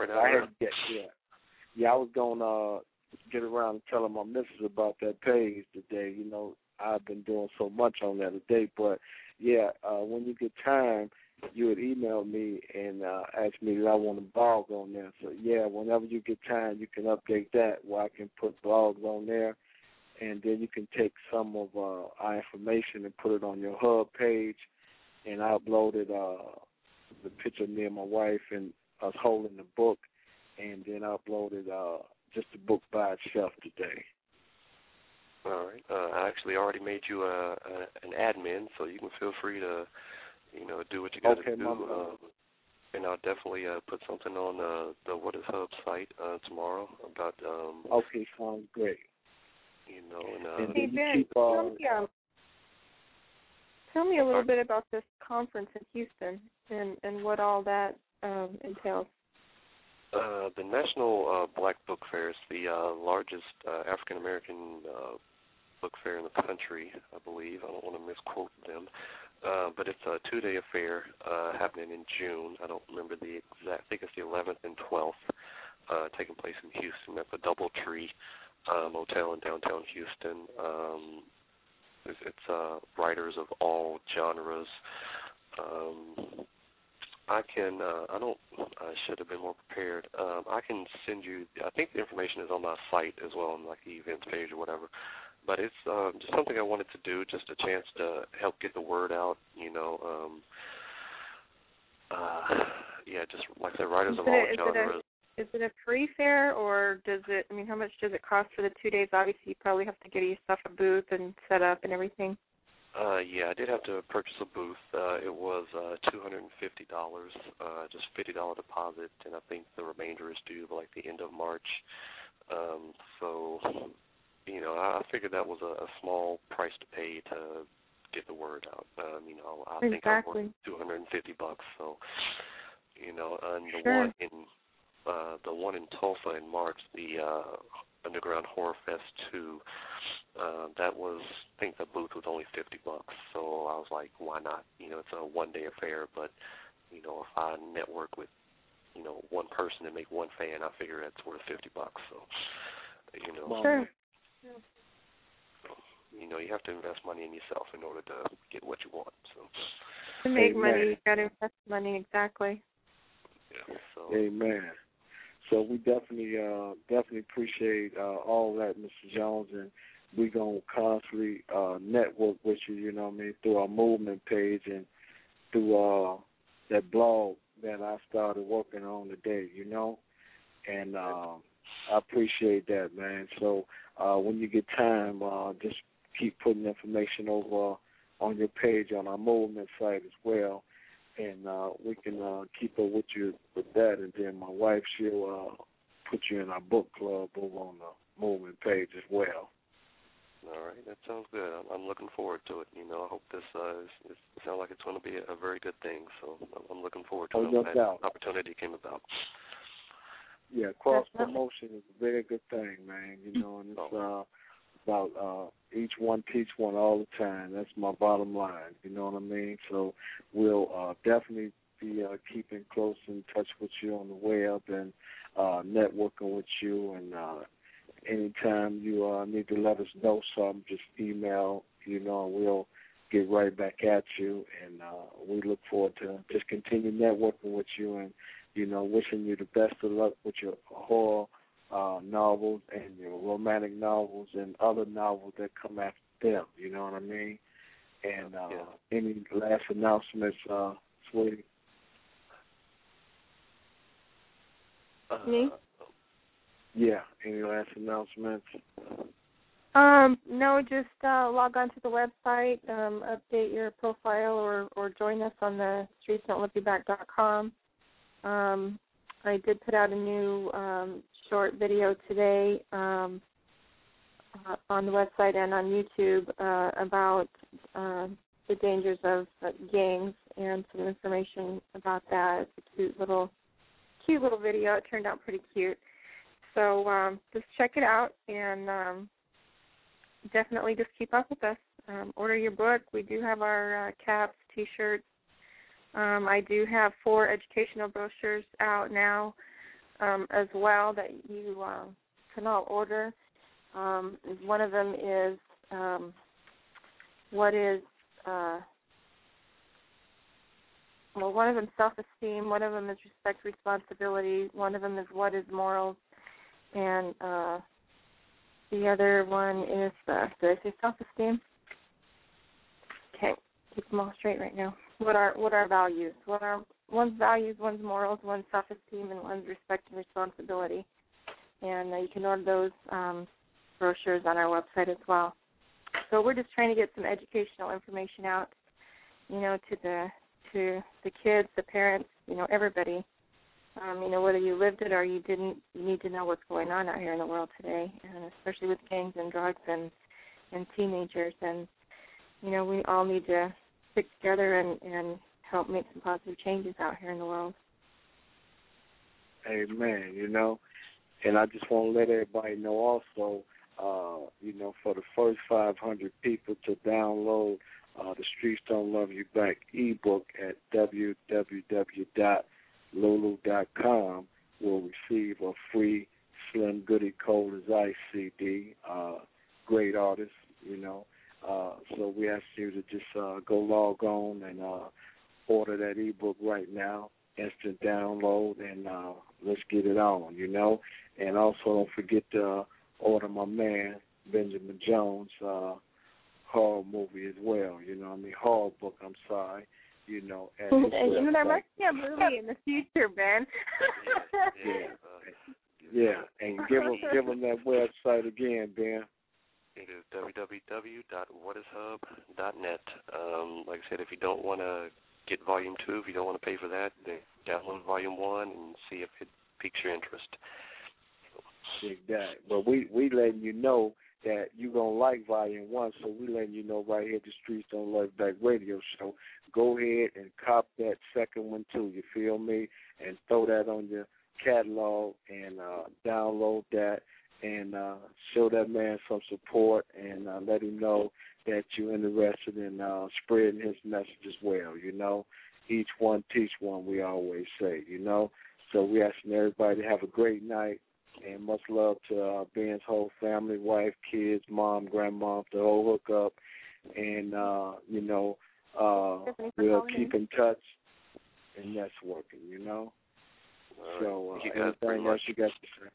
D: was gonna get around to telling my missus about that page today. I've been doing so much on that today, but when you get time, you had emailed me and asked me did I want a blog on there. So, yeah, whenever you get time, you can update that where I can put blogs on there. And then you can take some of our information and put it on your hub page. And I uploaded the picture of me and my wife and us holding the book. And then I uploaded just the book by itself today.
E: All right. I actually already made you an admin, so you can feel free to, do what you got to do. And I'll definitely put something on the What Is Hub site tomorrow about.
D: Okay, sounds great.
E: And
C: hey, Ben, tell me a little bit about this conference in Houston and what all that entails.
E: The National Black Book Fair is the largest African American book fair in the country, I believe. I don't want to misquote them. But it's a 2-day affair happening in June. I don't remember the exact, I think it's the 11th and 12th, taking place in Houston at the DoubleTree Motel in downtown Houston. It's writers of all genres. I should have been more prepared. I can send you, I think the information is on my site as well, on like the events page or whatever. But it's just something I wanted to do, just a chance to help get the word out, just like I said, writers of all genres.
C: Is it a free fair, or how much does it cost for the 2 days? Obviously, you probably have to get yourself a booth and set up and everything.
E: I did have to purchase a booth. It was $250, just $50 deposit, and I think the remainder is due like the end of March. I figured that was a small price to pay to get the word out. I think I'm worth $250. So, and the one in Tulsa in March, the Underground Horror Fest 2. That was, I think the booth was only $50. So I was like, why not? It's a 1-day affair, but if I network with one person and make one fan, I figure that's worth $50. So
C: Sure.
E: You have to invest money in yourself in order to get what you want. So
C: to make money, you got to invest money, exactly.
E: Yeah. So.
D: Amen. So we definitely appreciate all that, Mr. Jones, and we're going to constantly network with you, through our movement page and through that blog that I started working on today, and I appreciate that, man. So when you get time, just keep putting information over on your page on our movement site as well. And we can keep up with you with that. And then my wife, she'll put you in our book club over on the movement page as well.
E: All right, that sounds good. I'm looking forward to it. I hope this it sounds like it's going to be a very good thing. So I'm looking forward to it.
D: No
E: that
D: doubt.
E: Opportunity came about.
D: Yeah, cross promotion is a very good thing, man. And it's about each one teach one all the time. That's my bottom line. You know what I mean? So we'll definitely be keeping close in touch with you on the web and networking with you. And anytime you need to let us know something, just email. And we'll get right back at you. And we look forward to just continue networking with you and wishing you the best of luck with your horror novels and your romantic novels and other novels that come after them. You know what I mean? And any last announcements, sweetie?
C: Me?
D: Yeah. Any last announcements?
C: No, just log on to the website, update your profile, or join us on the streetsdon'tloveyyouback.com. I did put out a new short video today on the website and on YouTube about the dangers of gangs and some information about that. It's a cute little video. It turned out pretty cute. So just check it out and definitely just keep up with us. Order your book. We do have our caps, T-shirts. I do have 4 educational brochures out now as well that you can all order. One of them is one of them self-esteem, one of them is respect, responsibility, one of them is what is morals, and the other one is, did I say self-esteem? Okay, keep them all straight right now. What are values? One's values, one's morals, one's self-esteem, and one's respect and responsibility. And you can order those brochures on our website as well. So we're just trying to get some educational information out, to the kids, the parents, everybody. Whether you lived it or you didn't, you need to know what's going on out here in the world today, and especially with gangs and drugs and teenagers. And, we all need to stick together and help make some positive changes out here in the world.
D: Amen, And I just want to let everybody know also, for the first 500 people to download the Streets Don't Love You Back ebook at www.lulu.com will receive a free Slim Goody Cold as Ice CD. Great artist, So we ask you to just go log on and order that ebook right now. Instant download, and let's get it on, And also don't forget to order my man, Benjamin Jones, horror movie as well, horror book, I'm sorry, And
C: there might be a movie in the future, Ben.
D: Yeah, and give them that website again, Ben.
E: It is www.whatishub.net. Like I said, if you don't want to get Volume 2, if you don't want to pay for that, then download Volume 1 and see if it piques your interest.
D: Exactly. But we letting you know that you're going to like Volume 1, so we letting you know right here at the Streets Don't Love You Back radio show. Go ahead and cop that second one, too, you feel me? And throw that on your catalog and download that and show that man some support and let him know that you're interested in spreading his message as well, Each one teach one, we always say, So we asking everybody to have a great night and much love to Ben's whole family, wife, kids, mom, grandma, the whole hookup. And, we'll keep in touch and that's working, So anything else you got to say?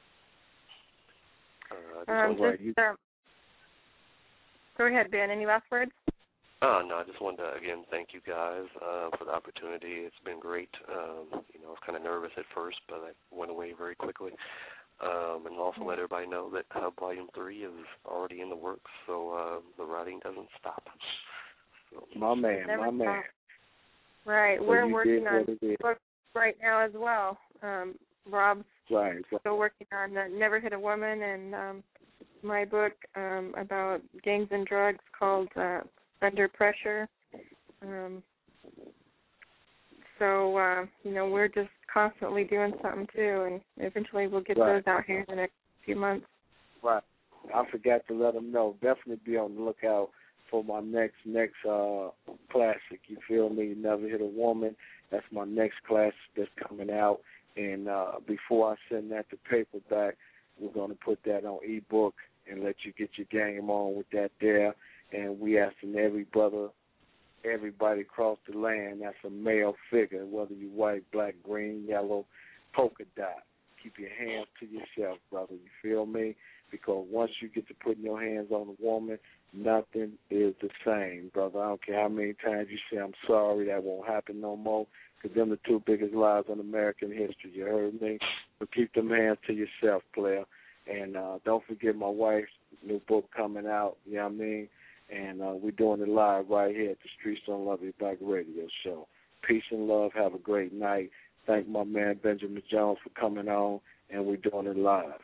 C: Go ahead, Ben. Any last words?
E: No, I just wanted to, again, thank you guys for the opportunity. It's been great. I was kind of nervous at first, but I went away very quickly. And also let everybody know that Volume 3 is already in the works, so the writing doesn't stop. So,
D: my man.
C: Right. So we're working on books right now as well. Rob's still working on Never Hit a Woman and my book about gangs and drugs called Under Pressure. So we're just constantly doing something too, and eventually we'll get those out here in the next few months.
D: Right. I forgot to let them know. Definitely be on the lookout for my next classic. You feel me? Never Hit a Woman. That's my next classic that's coming out. And before I send that to paperback, we're going to put that on ebook and let you get your game on with that there. And we asking everybody across the land that's a male figure, whether you white, black, green, yellow, polka dot, keep your hands to yourself, brother. You feel me? Because once you get to putting your hands on a woman, nothing is the same, brother. I don't care how many times you say, I'm sorry, that won't happen no more. Because them the two biggest lies in American history, you heard me? So keep them hands to yourself, player. And don't forget my wife's new book coming out, you know what I mean? And we're doing it live right here at the Streets Don't Love You Back radio show. Peace and love. Have a great night. Thank my man Benjamin Jones for coming on, and we're doing it live.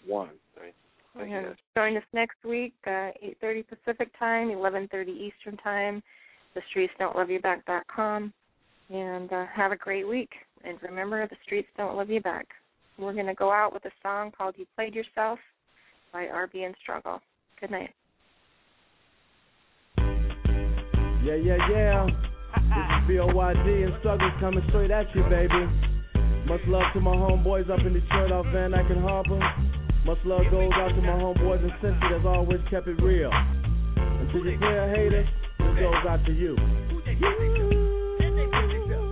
C: Join us next week, 8:30 Pacific time, 11:30 Eastern time, thestreetsdon'tloveyouback.com. And have a great week. And remember, the streets don't love you back. We're going to go out with a song called You Played Yourself by R.B. and Struggle. Good night.
H: Yeah. This is BOYD and Struggles coming straight at you, baby. Much love to my homeboys up in Detroit off Van Dyke and Harbor. Much love goes out to my homeboys in Cincy that's always kept it real. And to your player haters, this goes out to you.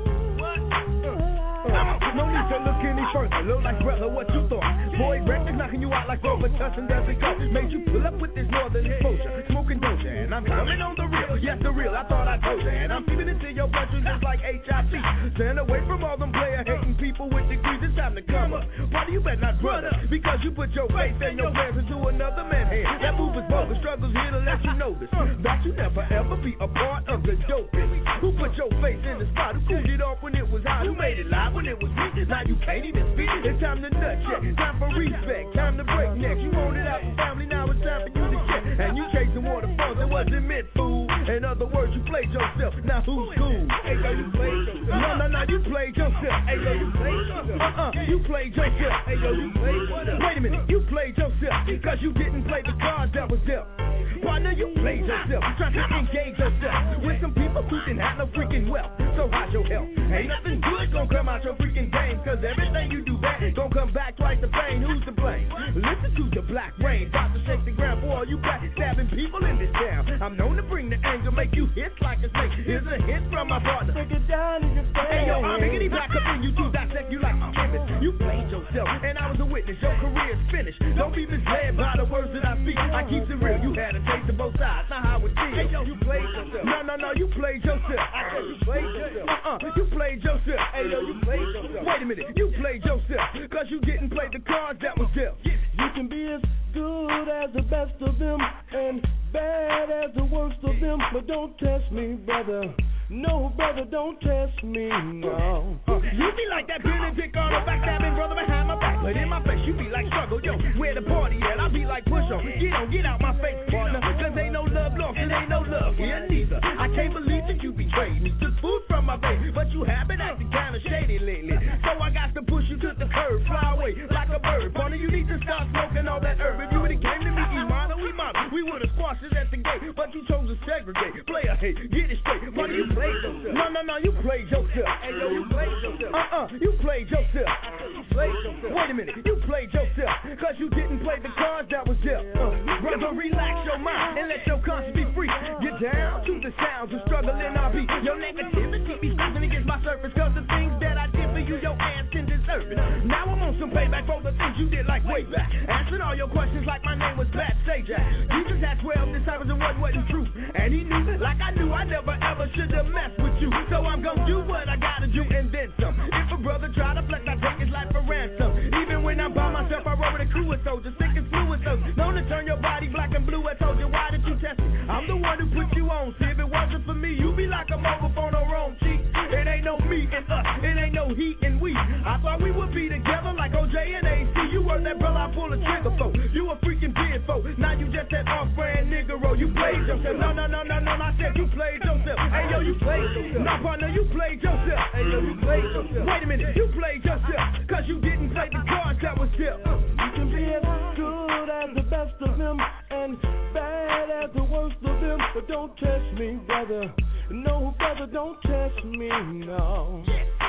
H: Low like brother, what you thought? Boy, records knocking you out like over touching doesn't go. Made you pull up with this northern exposure, smoking doja, and I'm coming on the real. Yes, the real. I thought I told you, and I'm keeping it to your bloodstream just like HIV. Stand away from all them player hating people with degrees. It's time to come up. Brother, you better not run up because you put your faith and your plans into another man's hand. That move is bogus. Struggles here to let you know this. That you never ever be a part of the dope. Who put your face in the spot? Who cooled it off when it was hot? Who made it live when it was weak? Now you can't even speak. It's time to nut check. Time for respect. Time to break necks. You want it out for family. Now it's time for you to check. And you chasing waterfalls. It wasn't meant, fool. In other words, you played yourself. Now who's cool? Hey, yo, you played yourself. No, you played yourself. Hey, yo, you played yourself. You played yourself. Hey, yo, you played yourself. Wait a minute, you played yourself because you didn't play the cards that was dealt. Partner, you played yourself, trying to engage yourself with some people who didn't have no freaking wealth. So how's your health? Ain't nothing good gonna come out your freaking game, cause everything you do bad gonna come back twice the pain. Who's to blame? Listen to the black rain, about to shake the ground for all you backstabbing people in this town. I'm known to bring the anger, make you hiss like a snake. Here's a hit from my partner. Take it down in your face. Hey, yo, I'm biggity back up in you to dissect you like a chemist. You played yourself, and I was a witness. Your career's finished. Don't be misled by the words that I speak. I keep it real. You had a taste of both sides. Not how it feels. Hey, yo, you played yourself. No, you played yourself. I said you played yourself. You played yourself. Hey, yo, you played yourself. Wait a minute, you played yourself, cause you didn't play the cards that was dealt.
K: You can be as good as the best of them and bad as the worst of them, but don't test me, brother. No, brother, don't test me, no.
H: You be like that Benedict on the backstabbing brother behind my back, but in my face you be like struggle, yo. Where the party at? I be like push on. Get out my face, partner. Cause ain't no love lost, and ain't no love here neither. I can't believe that you betrayed me. Took food from my baby, but you have been acting kinda shady lately. So I got to push you to the curb, fly away like a bird. Partner, you need to stop smoking all that herb. If you would've came to me, Imana, we would've squashed it at the gate, but you chose to segregate. Player hate, get it straight. Partner, you played yourself. No, you played yourself. Hey, yo, you played yourself. You played yourself. You played yourself. Wait a minute, you played yourself, cause you didn't play the cards that was dealt. Brother, relax your mind and let your conscience be free. Get down to the sounds of struggle in our beat. Your negativity be squeezing against my surface, cause the things that I did for you, your ass didn't deserve it. Now I'm on some payback for the things you did like way back. Answering all your questions like my name was Bat Sajak. Jesus had 12 disciples and one wasn't true. And he knew, like I knew, I never ever should have messed with you. So I'm gonna do what I gotta do and then some. If a brother try to flex, I take his life for ransom. Even when I'm by myself, I roll with a crew of soldiers, thick as fluid soldiers. Known to turn your body black and blue. I told you, why did you test me? I'm the one who put you on. See, if it wasn't for me, you be like a mobile phone on wrong cheek. It ain't no me and us, it ain't no he and we. I thought we would be together like OJ and AC. You were that brother I pull a trigger for. You a freaking dead folk. Now you just that off-brand nigga roll. You played yourself. No, I said you played yourself. Hey, yo, you played yourself. No, partner, you played yourself. Hey, yo, you played yourself. Wait a minute, you played yourself, cause you didn't play the cards that was dealt.
K: You can be as good as the best of them and bad as the worst of them, but don't test me, brother. No, brother, don't test me, no.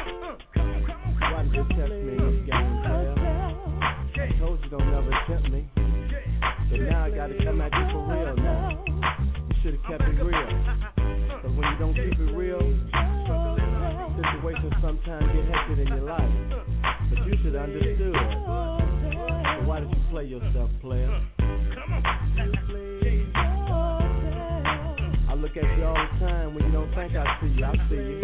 H: Why did you test me in this game, player? I told you don't never tempt me. But now I gotta come at you for real now. You should've kept it real. But when you don't keep it real, situations sometimes get hectic in your life. But you should have understood. So why did you play yourself, player? I look at you all the time when you don't think I see you. I see you.